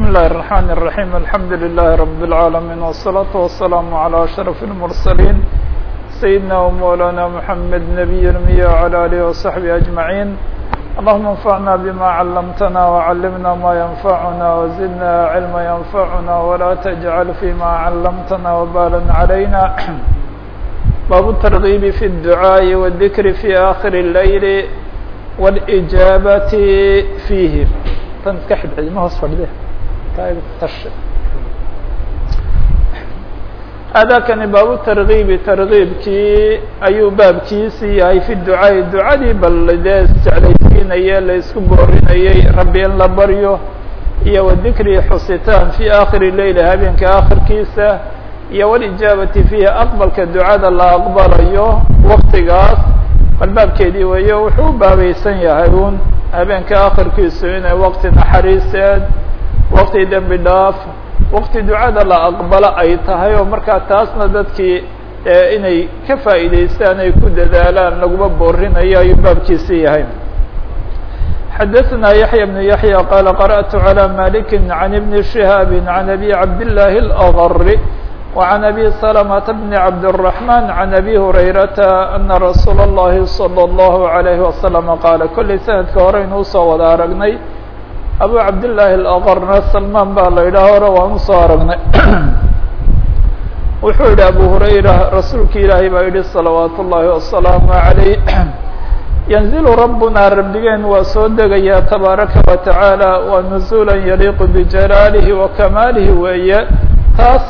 الله الرحمن الرحيم الحمد لله رب العالمين والصلاة والسلام على أشرف المرسلين سيدنا ومولانا محمد نبي الأمي وعلى آله وصحبه أجمعين. اللهم انفعنا بما علمتنا وعلمنا ما ينفعنا وزدنا علما ينفعنا ولا تجعل فيما علمتنا وبالا علينا. باب الترغيب في الدعاء والذكر في آخر الليل والإجابة فيه. تنكحد ما هو صفر ده هذا كان باب الترغيب ترغيبكي أيو بابكيسي أي في الدعاء الدعاء بل استعليسين أي ليسكن بورين أي ربي أن لبريو هي والذكر حسيتان في آخر الليل هابين كآخر كيسة هي والإجابة فيها أقبل كالدعاء الله أقبل أيوه وقت قاس والباب كيدي ويو وحو بابي سنيا هابون هابين كآخر كيسة وقت نحريسات وقت دنب dhaaf waqti ducada la aqbalo ay tahay oo markaa taasna dadkii inay ka faa'iideystaan ay ku dadaalaan laguma boorinayo ayuu baabkiisa yahay. حدثنا يحيى بن يحيى قال قرأت على مالك عن ابن شهاب عن أبي عبد الله الأغر وعن أبي سلمة بن عبد الرحمن عن أبي هريرة أن رسول الله صلى الله عليه وسلم قال كل سنة كورين وصى ودارقني أبو عبد الله الأغر سلمان بالله رواه صارنا وحول أبو هريرة رسولك إلهي بأيدي صلوات الله والسلام عليه ينزل ربنا ربنا وصدق يا تبارك وتعالى ونزولا يليق بجلاله وكماله وإياه تاس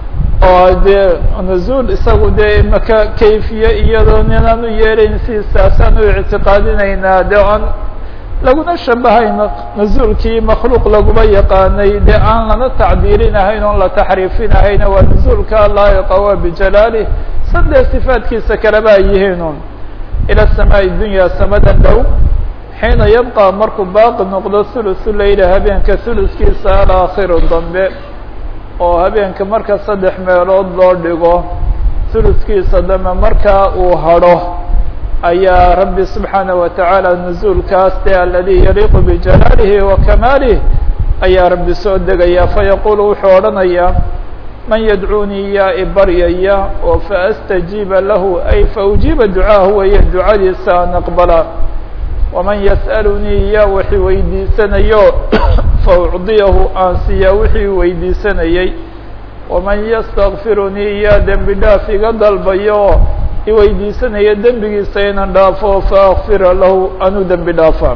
نزول إساقود مكا كيفية إيادوننا نيرين سيساسا واعتقادنا دعا laguna shabahayna nuzuulkii makhluuq laguma yaqaanay dee aan lana tacbiirinahayn oon la taxriifinahayna waa nuzuulka laayiqa waa bijalaalih sadee sifaadkiisa kaleba ay yihiinun ila samaa'i dunya samadan dhow xiina yabqa markuu baaqi noqdo thuluthu leyla habeenka thuluskiisa alaakhiru dambe oo habeenka marka saddex meelood loo dhigo thuluskiisa dambe markaa uu hadho ayaa rabbi subxaanaه wataعaalى nuزuulkaas de aladii yaliiqu bijalaalihi wakamaalih ayaa rabbi soo degaya fayaqulu wuxuu odhanayaa man yadcuunii yaa ibaryaya oo faastajiiba lahu ay faujiiba ducaahu weeye ducadiisa an aqbala waman yas'alunii yaa wixii weydiisanayo faucdiyahu aan siiyaa wixii weydiisanayey waman ystakfirunii yaa dembi dhaaf iga dalbayo iweydiisanaya dembigiisa inan dhaafo faakfira lahu anu dembi dhaafa.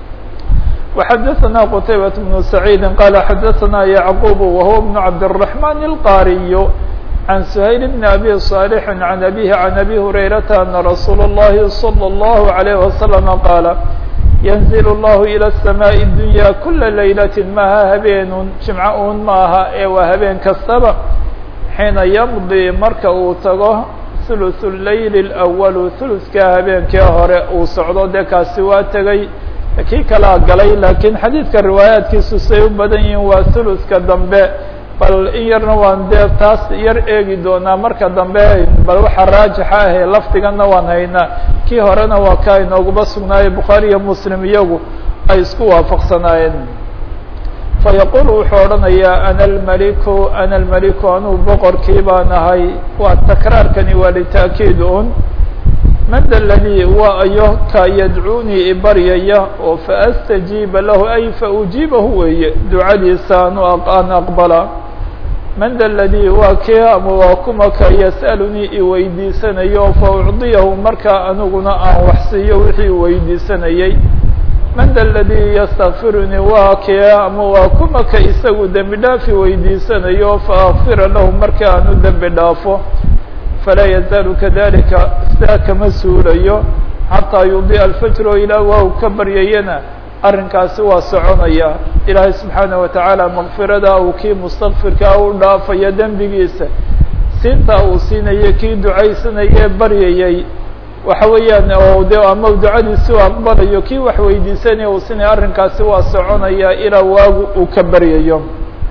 وxadaثna qتaybaة بن سacيid qala xadaثna yعqوb وهو بن cabdالرحمن الqاriي عan سhayل بن أbي صالح عan أbيه عan أbي هريرةa أنa رasuul الlahi صلى الله عليه وسلم qاala ينزل الlah إلى السماء الدuنيا kula laylaة maha habeenun jimco un maaha ee waa habeen kastaba xiina ymضي marka uu tago ثuluث الlayl الأول ثuluثkaa habeenkii hore uu socdo dee kaasi waa tegay kii kalaa galay lakiin xadiidka riwaayaadkiisu say u badan yihiin waa ثuluثka dambe bal in yarna waan dee taas yar eegi doonaa marka dambe bal waxa raajixa ahe lafdigana waan haynaa kii horena waa kaa inooguba sugnaayey bukhaari iyo muslim iyagu ay isku waafaqsanaayeen. fayaqul wuxuu odhanayaa ana almaliku anuu boqorkii baan ahay waa takraarkani waa lita'kiid un man da ladii waa ayo ka yadcuunii ibaryaya oo faastajiiba lahu ay faujiibahu weeye ducadiisa an aqbala man da ladii waa kii ama waa kuma ka yas'alunii iweydiisanayo faucdiyahu markaa aniguna aan waxsiiyo wixii weydiisanayey man da ladii ystakfirunii waa kee ama waa kuma ka isagu dembi dhaafi weydiisanayo faakfira lahu marka aanu dembi dhaafo falaa yazaalu kadalika sidaa kama suulayo xataa yudii'a alfajro ilaa waa uu ka baryayana arrinkaasi waa soconaya ilaahay subxaanaه wataعaalى makfirada uu kii mustakfirkaa u dhaafaya dembigiisa siintaa uu siinayo kii ducaysanayee baryayay waxa weeyaan oo de ama ducadiisi u aqbalayo kii wax weydiisanaya uu sinaya arrinkaasi waa soconaya ilaa waagu uu ka baryayo.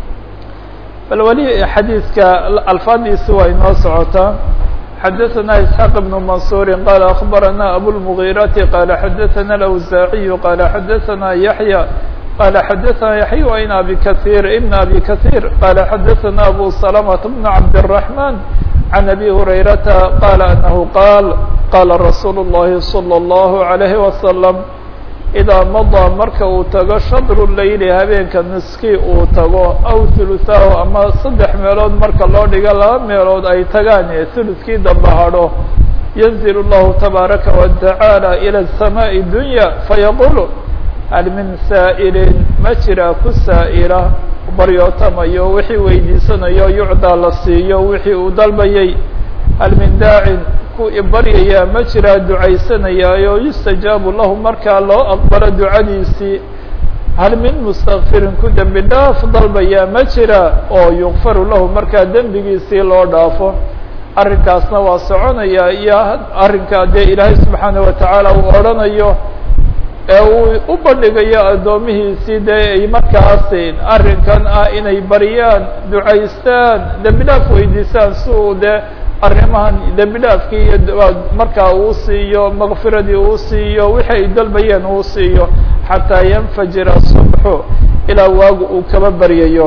bal weli xadiidka alfaadiisi waa inoo socotaa. xadaثna isxaaq بن mansuri qala aخbarana abulmغيrati qala xadaثna اlأwsaaعiyu qala xadaثna yaحyى قال xdثna يحيى بن أbي كثير قال xdثna أbو سلمة بن عبد الرحمن عن أbي هريرةa قال أنه قال رsuuل اللhi صلى الله عليه وسلم إdaa مضى marka uu tago شhطر الlayl habeenka niskii uu tago أو ثلثaahu ama 3 meelood marka loo dhigo 2 meelood ay tagaan ثلثkii damba hadho ينزل الله تبaaرaكa وتaعالى إلى السماء الدuنيا فيقول hal min saa'ilin ma jiraa ku saa'ila baryootamayo wixii weydiisanayo yucdaa la siiyo wixii uu dalbayay hal min daacin ku baryayaa ma jiraa ducaysanayaayo yustajaabu lahu markaa loo aqbalo ducadiisii hal min mustakfirin ku dembi dhaaf dalbayaa ma jira oo yukfaru lahu markaa dembigiisii loo dhaafo arrinkaasna waa soconaya iyo arrinkaa dee ilaahay subxaanaه watacaala uu odhanayo ee uu u bandhigayo addoomihiisii dee ay markaas arrinkan ah inay baryaan ducaystaan dembi dhaaf weydiisaan si uu dee arrimahan dembi dhaafkii iyo markaa uu siiyo makfiradii uu siiyo wixii ay dalbayeen uu siiyo xataa yanfajira subxu ilaa waagu uu kaba baryayo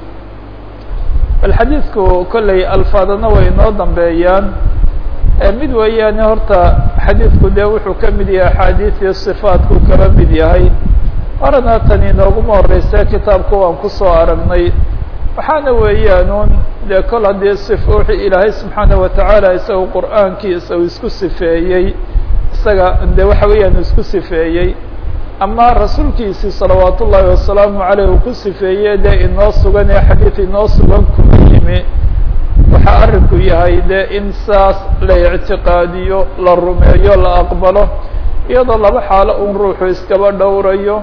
bal xadiidku kolley alfaadana way inoo dambeeyaan mid weeyaane horta xadiidku dee wuxuu ka mid yahay axaadiisii صifaatku kaba mid yahay horana tani inooguma horeysa kitaabku waan kusoo aragnay waxaana weeyaanuun dee kol haddii wixii ilaahay subxaanaه watacaala isaga qur'aankiisa uu isku sifeeyey isaga de waxa weeyaan isku sifeeyey ama rasuulkiisii salawaat ullaahi wasalaamu عaleyh uu ku sifeeyey dee inoo sugan ee xadiid inoo sugan kuma yimi waxaa arrinku yahay dee in saas la ictiqaadiyo la rumeeyo la aqbalo iyadoo laba xaalo un ruuxu iskaba dhowrayo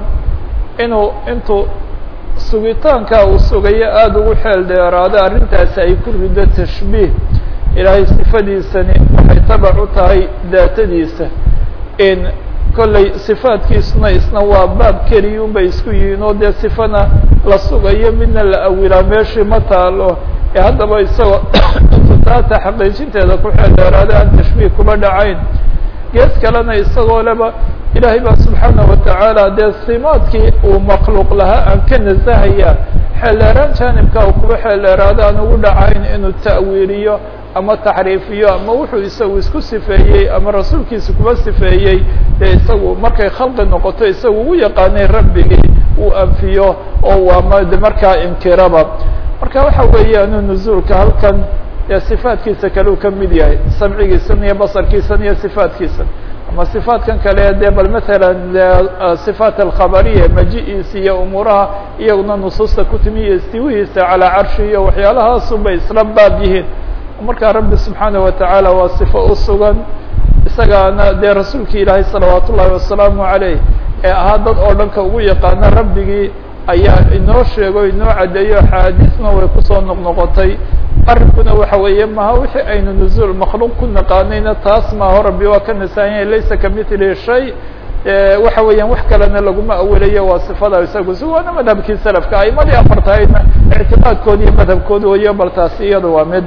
intuu sugitaanka uu sugayo aada ugu xeel dheeraado arrintaasi ay ku rido tashbiih ilaahay sifadiisani waxay tabac u tahay daatadiisa in kolley sifaadkiisuna isna waa baab keliya un bay isku yihiin oo dee sifana la sugayo midna la awilaa meeshii ma taalo ee haddaba isagoo taata xaqiijinteeda ku xeel dheeraado aan tashbiih kuma dhacayn gees kalena isagoo leba ilaahay baa subxaanaه watacaala dee simaadkii uu makhluuq lahaa aan ka nasahaya xeeldheeraan jaanibka uu kuba xeeldheeraado aan ugu dhacayn inuu ta'wiiliyo ama taxriifiyo ama wuxuu isagu isku sifeeyey ama rasuulkiisa kuba sifeeyey dee isagu markay khalqi noqoto isagu ugu yaqaanay rabbigii uu anfiyo oo ama de markaa inkiraba marka waxa weeyaan nuzuulka halkan dee sifaadkiisa kale uu ka mid yahay samcigiisan iyo basarkiisan iyo sifaadkiisa ama sifaadkan kale dee bal masalan sifaat alkhabariya maji-iisa iyo umuuraha iyaguna nusuusta ku timi iyo istiwihiisa calaa carshi iyo waxyaalahaasun bay isla baab yihiin markaa rabbi subxaanaه watacaala waa sifo u sugan isagaana dee rasuulkii ilaahay salawaat ullaahi wasalaamu عaleyh ee ahaa dad oo dhanka ugu yaqaana rabbigii ayaa inoo sheego inoo caddeeyo axaadiisna way kusoo noqnoqotay arrinkuna waxa weeye maha wixii aynu nuzuul makhluuq ku naqaanayna taas maaho rabbi waa ka nasahan yahay laysa kamithlihi shay waxa weeyaan wax kalena laguma awelayo waa sifada isagu si waana madhabkii salafka aimadii afartahayna ictiqaadkoodi iyo madhabkooda wayo bal taasi iyada waa mid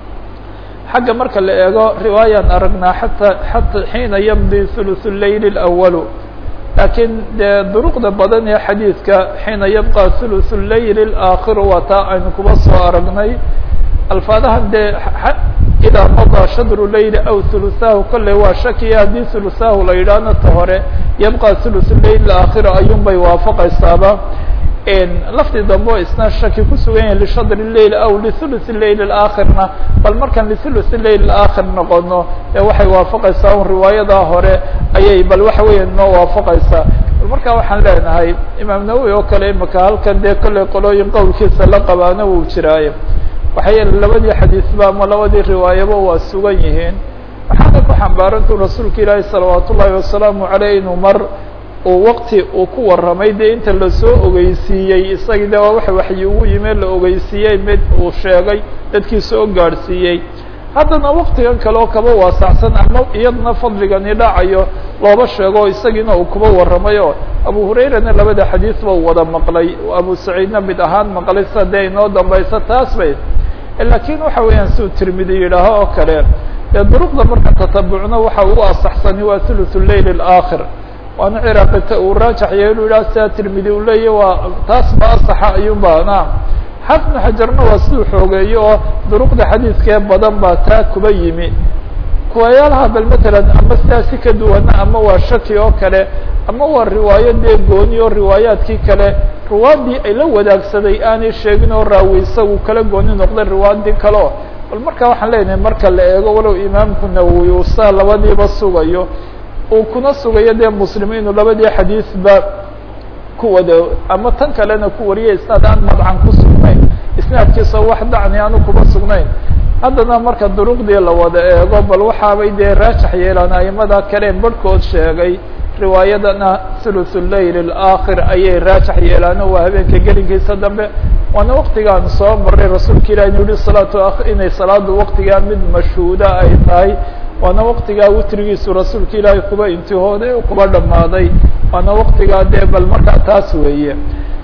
xagga marka la eego riwaayaan aragnaa xata xiina yamdi thuluth الlayl الأwalu laakiin dee duruqda badan ee xadiidka xiina yabqa thuluth الlayl الآakhiru waa taa aynu kuba soo aragnay alfaadahan dee idaa madaa shadru layli aw thuluthahu kolley waa shakiya haddii thuluthahu la yidhaahno ta hore yabqa thuluth الlayl الآakhiru ayuun bay waafaqaysaaba lafdi dambe isna shaki ku sugan yahay lishadr الlayl aw lithuluth الlayl الآakhirna bal markaan lithuluth الlayl الآakhir noqono waxay waafaqaysaa un riwaayadaa hore ayay bal waxa weeya noo waafaqaysaa bal markaa waxaan leenahay imaam nawowi oo kale imaka halkan dee kolley qolooyin qowlkiisa la qabaana wuu jiraaye waxaa yeele labadii xadiisba ama labadii riwaayaba waa sugan yihiin waxaana ku xambaarantu rasuulka ilaahi salawaat ullaahi wasalaamu عaleyh inuu mar waqti uu ku warramay dee inta lasoo ogeysiiyey isagii de waa waxa waxyi ugu yime la ogeysiiyey mid uu sheegay dadkii soo gaadhsiiyey haddana waktigan kale oo kaba waasacsan ama iyadana fadligani dhacayo looba sheego isagiina uu kuba warramay oo abu hurayrana labada xadiis ba wada maqlay abu saciidna mid ahaan maqlay sida dee inoo dambaysa taas bay laakiin waxa weeyaan si uu tirmidi yidhaaho oo kale dee duruqda marka tatabucno waxa ugu asaxsani waa thuluth الlayl الآakhir waana ciraaqita uu raajax yeelu yidhaha sidaa tirmidi u leeyahy waa taas ba asaxa ayuunba naam xaafid ibnu xajarna waa siduu xoogeeyo oo duruqda xadiidkee badan baa taa kuba yimi kuwayaalaha bal matalan ama sidaasi ka duwana ama waa shaki oo kale ama waa riwaayo dee gooni oo riwaayaadkii kale riwaadii ay la wadaagsaday aanay sheegin oo raawi isagu kala gooni noqday riwaadii kaleo bal marka waxaan leenahay marka la eego walow imaamku nawowi uu saa labadiiba sugayo uu kuna sugayo dee muslim inuu labadii xadiisba ku wada ama tan kalena ku wariya isnaad aan madcan ku sugnayn isnaadkiisa wax dacni aanu kuma sugnayn haddana marka duruqdii la wada eego bal waxaabay dee raajax yeelaan aimada kale barhkood sheegay riwaayadana thuluth اlayl اlaakhir ayay raajax yeelaano waa habeenka gelinkiisa dambe waana waktigaan soo maray rasuulka ilahi inu yihi salaatu inay salaadu waktigaa mid mashhuuda ay tahay waana waktigaa witrigiisu rasuulka ilaahay kuba intihooday oo kuba dhammaaday waana waktigaa dee bal markaa taas weeye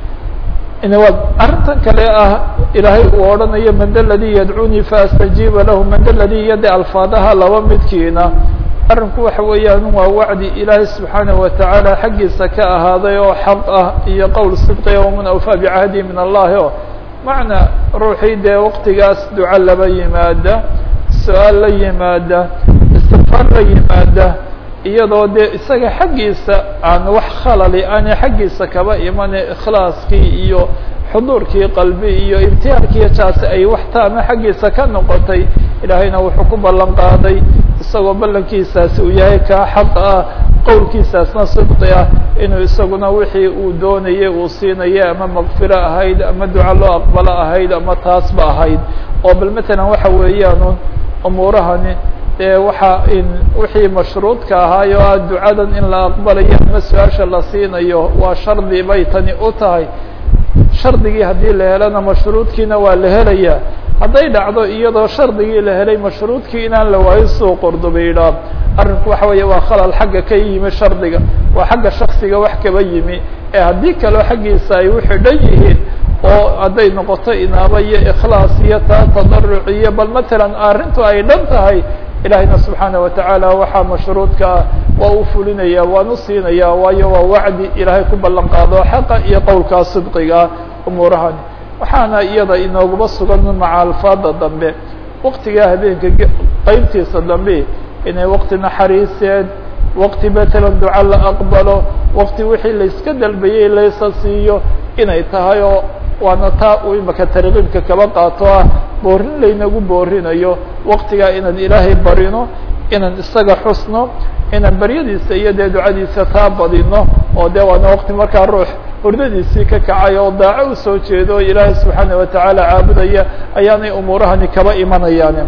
arrintan kale ah ilaahay uu odhanayo man da ladii yadcunii faastajiiba lahu man da ladii yade alfaadaha laba midkiina arrinku waxa weeyaan waa wacdi ilaahay subxaanaه watacaala xaggiisa ka ahaaday oo xaq ah iyo qowl sidqiya waman awfaa bicahdi min allahi o macnaa ruuxii dee waktigaas duco laba yimaada su-aal la yimaada istikfaar la yimaada iyadoo dee isaga xaggiisa aan wax khalali aanay xaggiisa kaba imane ikhlaaskii iyo xuduurkii qalbi iyo imtihaankiiyo jaasi ay wax taama xaggiisa ka noqotay ilaahayna wuxuu ku ballan qaaday isagoo ballankiisaasi uu yahay kaa xaq ah qowlkiisaasna sidqi ah inuu isaguna wixii uu doonayay uu siinaya ama maqfiro ahayd ama duca loo aqbalo ahayd ama taasba ahayd oo bal matalan waxa weeyaan umuurahani dee waxa wixii mashruudka ahaayo ah ducadan in la aqbalayo ama su-aasha la siinayo waa shardi bay tani u tahay shardigii haddii la helana mashruudkiina waa la helaya hadday dhacdo iyadoo shardigii la helay mashruudkii inaan la waayo soo qordoba yidhaah arrinku waxa weeye waa khalal xagga ka yimi shardiga waa xagga shaksiga wax kaba yimi ee haddii kaleo xaggiisa ay u xidhan yihiin oo hadday noqoto inaaba iyo ikhlaas iyo taa tadaruc iyo bal matalan arrintu ay dhan tahay ilaahayna subxaanaه watacaala waxaa mashruudka ah waa u fulinaya waan u siinaya waayo waa wacdi ilaahay ku ballan qaado xaqa iyo qowlkaa sidqiga umuurahani waxaana iyada inooguma sugan maca alfaada dambe waktigaa habeenka qeybtiisa dambe inay wakti naxariiseed wakti matalan duca la aqbalo wakti wixii layska dalbayey laysa siiyo inay tahay oo waana taa uu imaka tarkiibka kaba qaato ah boorin laynagu boorinayo waktigaa inaan ilaahay barino inaan isaga xusno inaan baryadiisa iyo dee ducadiisa taa badino oo dee waana wakti markaa ruux hurdadiisii ka kacay oo daaco usoo jeedo o ilaahay subxaanaه watacaala caabudaya ayaanay umuurahani kaba imanayaan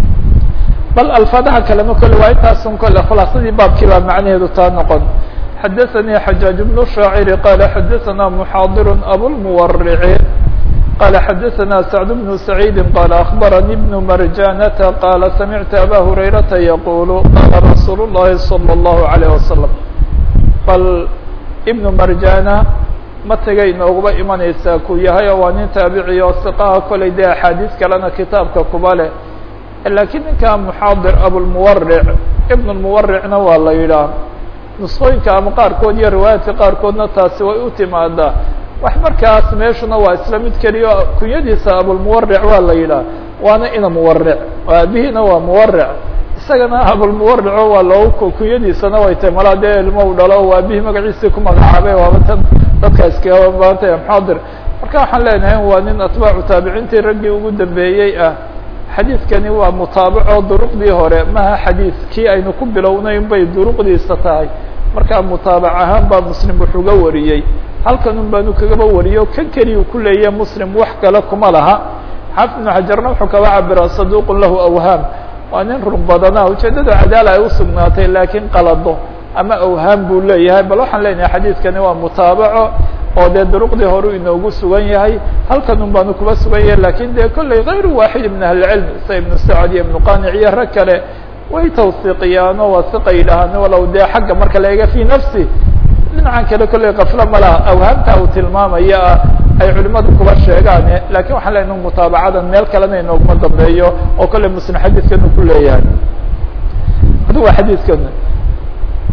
bal alfaadaha kalema kole waa intaasun kole khulaasadii baabkii baa macnaheedu taa noqon xadaثnي xajaaج بن الشhaacir qala xadaثna mxaadir abulmuwaric qala xadaثna sacd بن سacيid qala aخbarnي بن marjanata qala samictu aba hurayrata yaqul qala rasuul الlahi slى الlahu عalيه wasalam bal ibn marjana matagay inoogaba imanaysaa ku yahay oo waa nin taabici oo siqaha kolay dee axaadiis kalena kitaabka kuba leh lakiin ninka mxaadir abulmuwaric ibn اmuwaricna waa la yidhaah nusqooyinka ama qaarkood iyo riwaayaadka qaarkoodna taasi way u timaadaa wax markaas meeshuna waa isla mid keliya kunyadiisa abulmuwaric waa la yidhaah waana ina muwaric aabihiina waa muwaric isagana abulmuwarico waa loogu kunyadiisana way tahay malaa dee ilmo u dhalo o aabihii magaciisii ku magacaabay waaba tan dadka iskaga baantay mxaadir marka waxaan leenahay waa nin atbaacu taabiciintii raggii ugu dambeeyey ah xadiidkani waa mutaabaco duruqdii hore maha xadiid kii aynu ku bilownayn bay duruqdiisa tahay markaa mutaabac ahaan baa muslim wuxuuga wariyey halkan un baanu kagaba wariyo kan keliyu ku leeya muslim wax kale kuma laha xaafid ibnu xajarna wuxuu kaba cabira saduuqun lahu awhaam waa nin run badana ujeedada cadaala ay usugnaatay laakiin qalado ama awhaam buu leeyahay bal waxaan leenahay xadiidkani waa mutaabaco oo dee duruqdii horu inoogu sugan yahay halkan un baanu kuba sugan yahay lakin dee kolley kayru waaxid min ahli cilm sida ibnu sacd iyo ibnu qanic iyo rag kale way tawsiiqiyaano waa siqa yidhaahaan walow dee xagga marka la eega fi nafsi dhinacan kale kolley kafla ma laha awhaamta uu tilmaamaya ah ay culimadu kuba sheegaan lakin waxaan leenahay mutaabacadan meel kalena inooguma dambeeyo oo kolley muslim xadiidkan uu ku leeyahay adu waa xadiidkan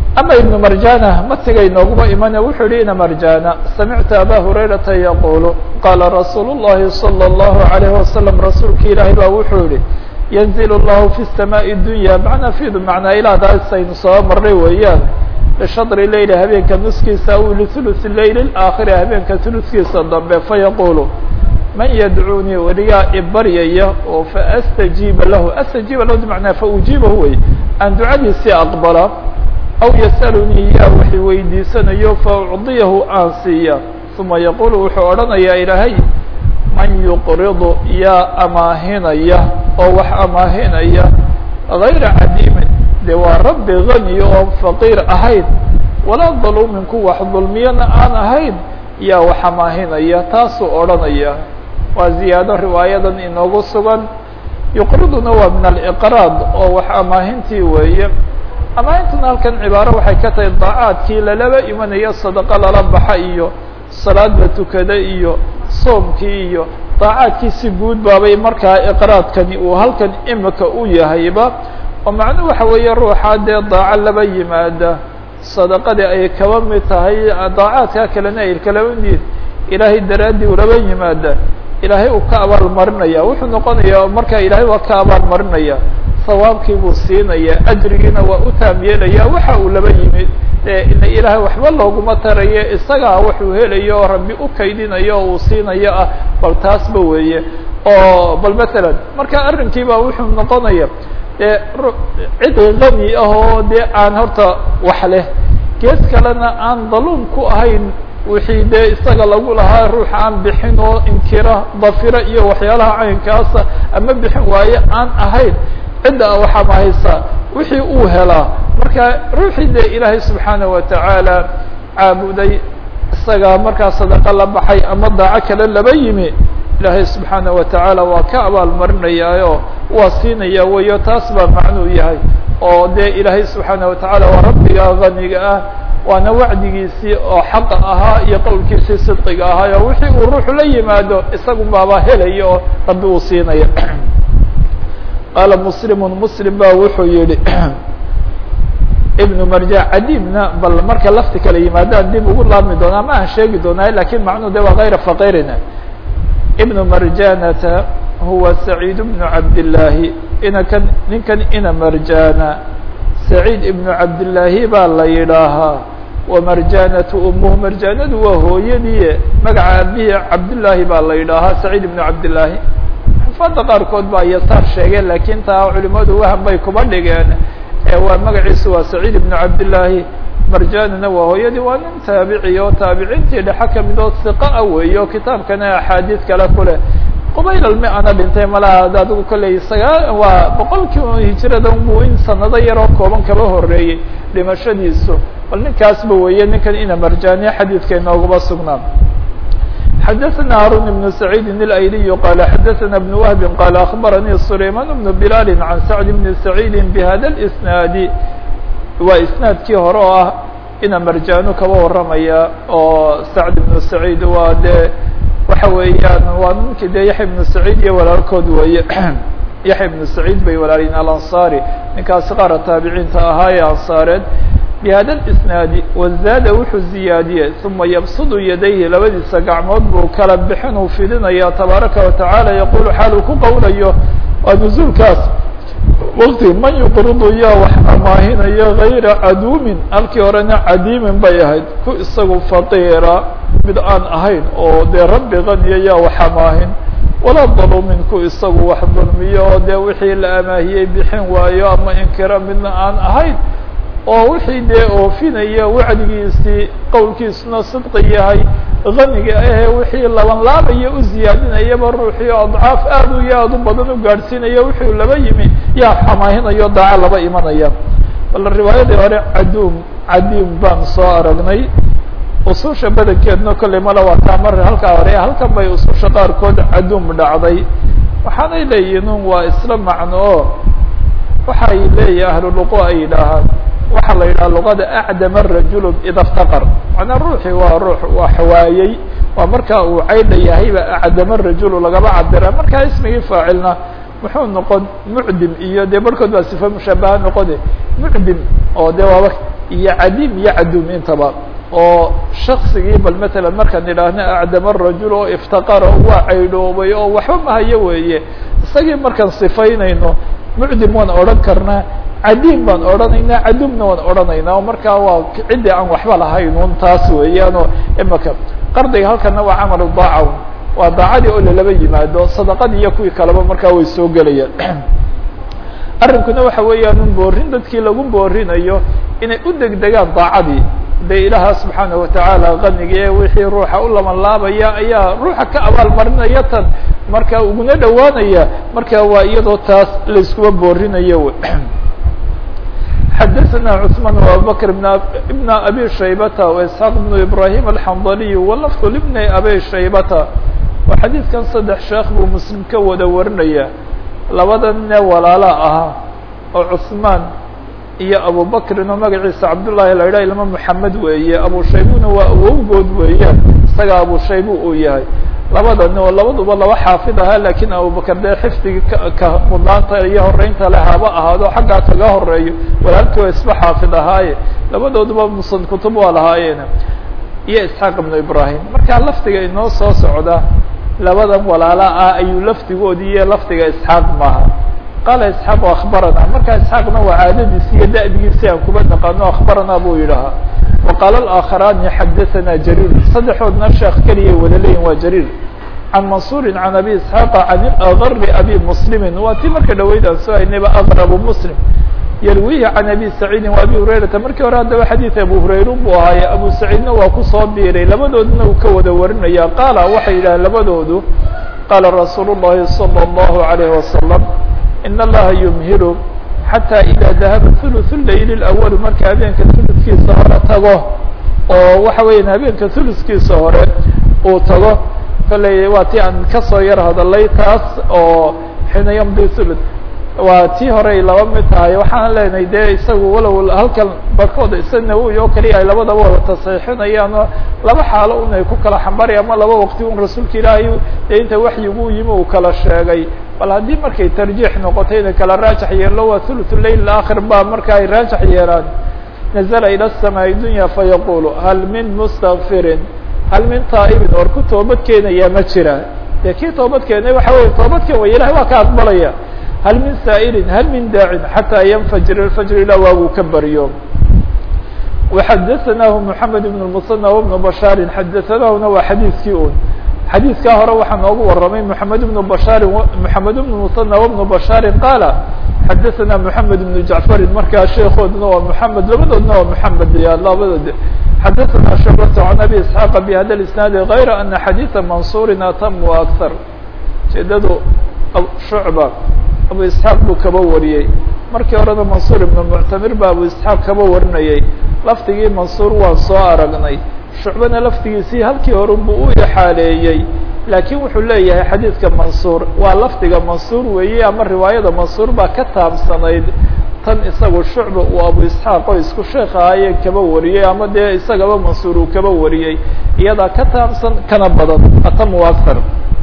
ama iبن marjana matiga inooguma imane wuxuu yihi ina marjana samictu aba hurayrata yaqulu qala rasuul الlahi صلى الlaه عalيه wasalam rasuulka ilaahay baa wuxuu yihi ينزل الlah في السmاء الdunya macnaa fidu macnaa ilaadaas aynu soo marnay weeyaan lishadri leyl habeenka nuskiisa aw lثuluث leyl الآakhiri habeenka ثuluثkiisa dambe fayaqulu man yadcuunii weligaa ibaryaya oo faastajiiba lahu astajiiba lahu macnaa faujiibahu wey aan ducadiisii aqbala aw yasalunii yaa wax weydiisanayo faucdiyahu aan siiya uma yaqulu wuxuu odhanayaa ilaahay man yuqridu yaa amaahinaya oo wax amaahinaya gayra cadiimin de waa rabbi gani oon faqiir ahayn walaa daluumin ku wax dulmiyana aan ahayn yaa wax amaahinaya taasuu odhanaya waa ziyaado riwaayadan inoogu sugan yuqriduna waa min aliqraad oo wax amaahintii weeye amaahintuna halkan cibaaro waxay ka tahay daacaadkii lalaba imanaya sadaqa lala baxa iyo salaad la tukada iyo soomkii iyo daacaadkii si guud baabay markaa iqraadkani uu halkan imika u yahayba oo macnuhu waxa weeye ruuxa dee daaco laba yimaada sadaqadii ay kaba mid tahay daacaadka kalena ay kalaba mid ilaahay daraaddii ulaba yimaada ilaahay uu ka abaalmarinaya wuxuu noqonayaa markaa ilaahay waa ka abaalmarinaya sawaabkii buu siinaya ajrigiina waa u taam yeelaya waxa uu laba yimid ina ilaahay waxba looguma tarayo isagaa wuxuu helayo oo rabbi u kaydinayo oo uu siinayo ah bal taasba weeye oo bal matalan marka arrinkiiba wuxuu noqonaya cid qani ah oo dee aan horta wax leh gees kalena aan daluum ku ahayn wixii dee isaga lagu lahaa ruuxa aan bixin oo inkira dafira iyo waxyaalaha caynkaasa ama bixin waaye aan ahayn cidda waxaa mahaysa wixii uu helaa marka ruuxii dee ilaahay subxaanaه watacaala caabuday isagaa markaa sadaqa la baxay ama daaco kale laba yimi ilaahay subxaanaه watacaala waa ka abaalmarinayaayo waa siinaya weyo taas baa macnuu yahay oo dee ilaahay subxaanaه watacaala waa rabbiga ganiga ah waana wacdigiisii oo xaqa ahaa iyo qowlkiisii sidqiga ahaa oo wixii uu ruuxu la yimaado isagu baaba helaya oo rabbi uu siinaya qaala muslimu muslim ba wuxuu yihi ibnu marja cadiimna bal marka lafti kala yimaadaan dib ugu laabmi doonaa ma aan sheegi doonaa lakin macnuhu de waa gayra faqirina ibnu marjanata huwa saciid bnu cabdillaahi inakan ninkan ina marjana saciid ibnu cabdillaahi baa la yidhaahaa wamarjanatu umuhu marjanadu waa hooyadii magaca abihi cabdillaahi baa la yidhaahaa saciid ibnu cabdillaahi xufada qaarkood baa yasaar sheegeen lakin taa culimadu wahan bay kuba dhigeen waa magaciisu waa saciid ibnu cabdillaahi marjanina waa hooyadii waa nin taabici oo taabiciintii dhexe kamid oo hiqa weeye oo kitaabkana axaadiis kale ku leh qubayl almi-ana dhintay malaha adigu kolley waa boqolkii hijrada unbu in sanado yaroo kooban kaba horeeyey dhimashadiisu bal ninkaasba weeye ninkan ina marjaniya xadiidka inoogaba sugnaa xadaثna harun بن سacيid الأyliي qala xadaثna بن wهb qala aخbaranii سulayman بن بilal عan sacd بn سacيid bhada الإsnaadi waa isnaadkii hore oo ah ina marjano kaba waramaya oo sacd بn سacيid waa dee waxa weeyaan waa ninkii dee yaحya بن سacيid iyo walaalkood weeye yaحya بن سacيid bay walaalin alanصari ninkaasi qaara taabiciinta ahaa ee ansaareed bhada اsnaadi wazaada wuxuu ziyaadiyey uma yabsudu yadayhi labadiisa gacmood buu kala bixin uu fidinaya tabaaraka watacaala yaqulu xaal uu ku qowlayo waa nuzuulkaas waqti man yuqridu yaa wax amaahinaya gayra caduumin halkii horena cadiimin bay ahayd ku isagu faqiira mid aan ahayn oo dee rabbi ganiya yaa wax amaahin walaa daluumin ku isagu wax dulmiyo oo dee wixii la amaahiyey bixin waayo ama inkira midna aan ahayn oo wixii dee oofinaya wacdigiisii qowlkiisuna sidqi yahay ganiga ahe wixii laban laabaya u ziyaadinayaba ruuxii adcaaf aad iyo aad u badan u gaadhsiinaya wuxuu laba yimi yaa xamaahinayo daaco laba imanaya bal riwaayadii hore cadiim baan soo aragnay ususha badankeedna kolley mala waataa mar halkaa hore halkan bay ususha qaarkood caduum dhacday waxaanay leeyihin waa isla macno oo waxay leeyihin ahluluqo ay yidhaahaan waxaa la yidhaha luqada acdama rajul ida اftaqr macnaa ruuxii waa ruux waa xawaayey waa markaa uu caydha yahayba acdama rajul lagaba cabira markaa ismigii faacilna muxuu noqon mucdim iyo dee barhkood baa sifa mushabaha noqone mucdim oo de waaba iyo cadiim iyo caduum intaba oo shaksigii bal matalan markaan idhaahno acdama rajul oo iftaqara waa caydhoobay oo waxba mahayo weeye isagii markaan sifaynayno mucdim waan odhan karnaa cadiim baan odhanaynaa caduumna waan odhanaynaa oo markaa waa ciddii aan waxba lahayn un taas weeyaanoo imaka qardiga halkana waa camalu daaca waa daacadii oo lalaba yimaado sadaqadii iyo kuwii kaleba markaa way soo gelayaan arrinkuna waxa weeyaan un boorin dadkii lagu boorinayo inay u degdegaan daacadii de ilaaha subxaana watacaala qaniga ee wixii ruuxa u laban laabaya ayaa ruuxa ka abaal marinaya tan marka uguna dhowaanaya marka waa iyadoo taas laiskuba boorinayo xadaثna cثman وabubakr بn abi shaybata وإسحاaq بن ibrahim الxandaliy walafd لbn abi shaybata waa xadiidkan saddex sheekh buu muslim ka wada warinaya labadanne walaala ahaa oo cثmaan iyo abubakrin oo magaciisa cabdullahi la idhah ilma moxamed weeye abu shaybuna waa awowgood weeyaan isaga abu shaybu uu yahay labadani oo labaduba laba xaafid ahaa lakin abubakr dee xifdigii ka mudnaanta iyo horeynta le haba ahaado xaggaa kaga horeeyo walaalkii waa isba xaafid ahaaye labadooduba musad kutub waa lahaayeen iyo isxaaq ibnu ibrahim markaa lafdiga inoo soo socda labadan walaala ah ayuu lafdigoodii iyo lafdiga isxaaq maaha qaala isxaaq akhbarana markaa isxaaqna waa caadadiisi iyo da'digiisi aan kuba naqaano akhbarana buu yidhahaa waqaala alaakharaani xadaثana jariir saddexoodna sheekh keliyay wada leeyihin waa jariir can mansuuri can abi isxaaqa can agari abi muslimi waa tii marka dhaweyd aan soo haynayba agr abu muslim yarwihi can abi saciidin wa abi hurayrata markii hore haddaba xadiid abu hurayra buu ahaaye abu saciidna waa kusoo biiray labadoodna uu ka wada warinaya qaala waxay yidhaaheen labadoodu qaala rasuulu الlahi salى الlahu عalayه wasalam in allaha yumhilu xatى ida dahaba ثuluث layl اأwl marka habeenka ulukiisa hore tago oo waxa weya habeenka ulukiisa hore uu tago kalley waa tii aan kasoo yar hadalay taas oo xina ymdi ulu waa tii horey laba mid tahay waxaan leenahay dee isagu walow halkan barkooda isa nawowi oo kaliya ay labadaba wada taصxiixinayaan oo laba xaalo un ay ku kala xambari ama laba waqti un rasuulka ilaahay dee inta waxyigu yimi uu kala sheegay bal haddii markay tarjiix noqotay inay kala raajax yeelo waa ثuluث layl aakhir ba marka ay raajax yeelaan nazla ilى الsamaaءi dunya fayaqulu hal min mustakfirin hal min taa'ibin or ku toobad keenaya ma jira dee kii toobad keenay waxa weya toobadkeen way ilahay waa ka aqbalaya hal min saa'ilin hal min daacin xatىa ynfajir الfajr ilaa waagu ka baryo وxadaثnahu mحamed بن المصنى وبن bashاari xadaثnahuna waa xadiiskii un xadiidkaa hore waxaa noogu waramay mحamed بن bashاari mحamed بن المصنى وبن bashاari qaala xadaثna mحamed بن jacفari markaa sheekoodna waa mحamed labadoodna waa mحamed ya labadood xadaثna شhucbaة عan abi isحاaq bhada الاسناad غayra ana xadiiثa mansuri atam وأkثar jeedadu shucba abu isxaaq buu kaba wariyey markii horena mansuur ibn muctamir ba abu isxaaq kaba warinayay lafdigii mansuur waan soo aragnay shucbana lafdigiisii halkii hore buu u ixaaleeyey laakiin wuxuu leeyahay xadiidka mansuur waa lafdiga mansuur weeye ama riwaayada mansuur baa ka taabsanayd tan isagu shucba uu abu isxaaq oo isku sheekh ahaaye kaba wariyey ama dee isagaba mansuur uu kaba wariyey iyadaa ka taabsan kana badan atam akar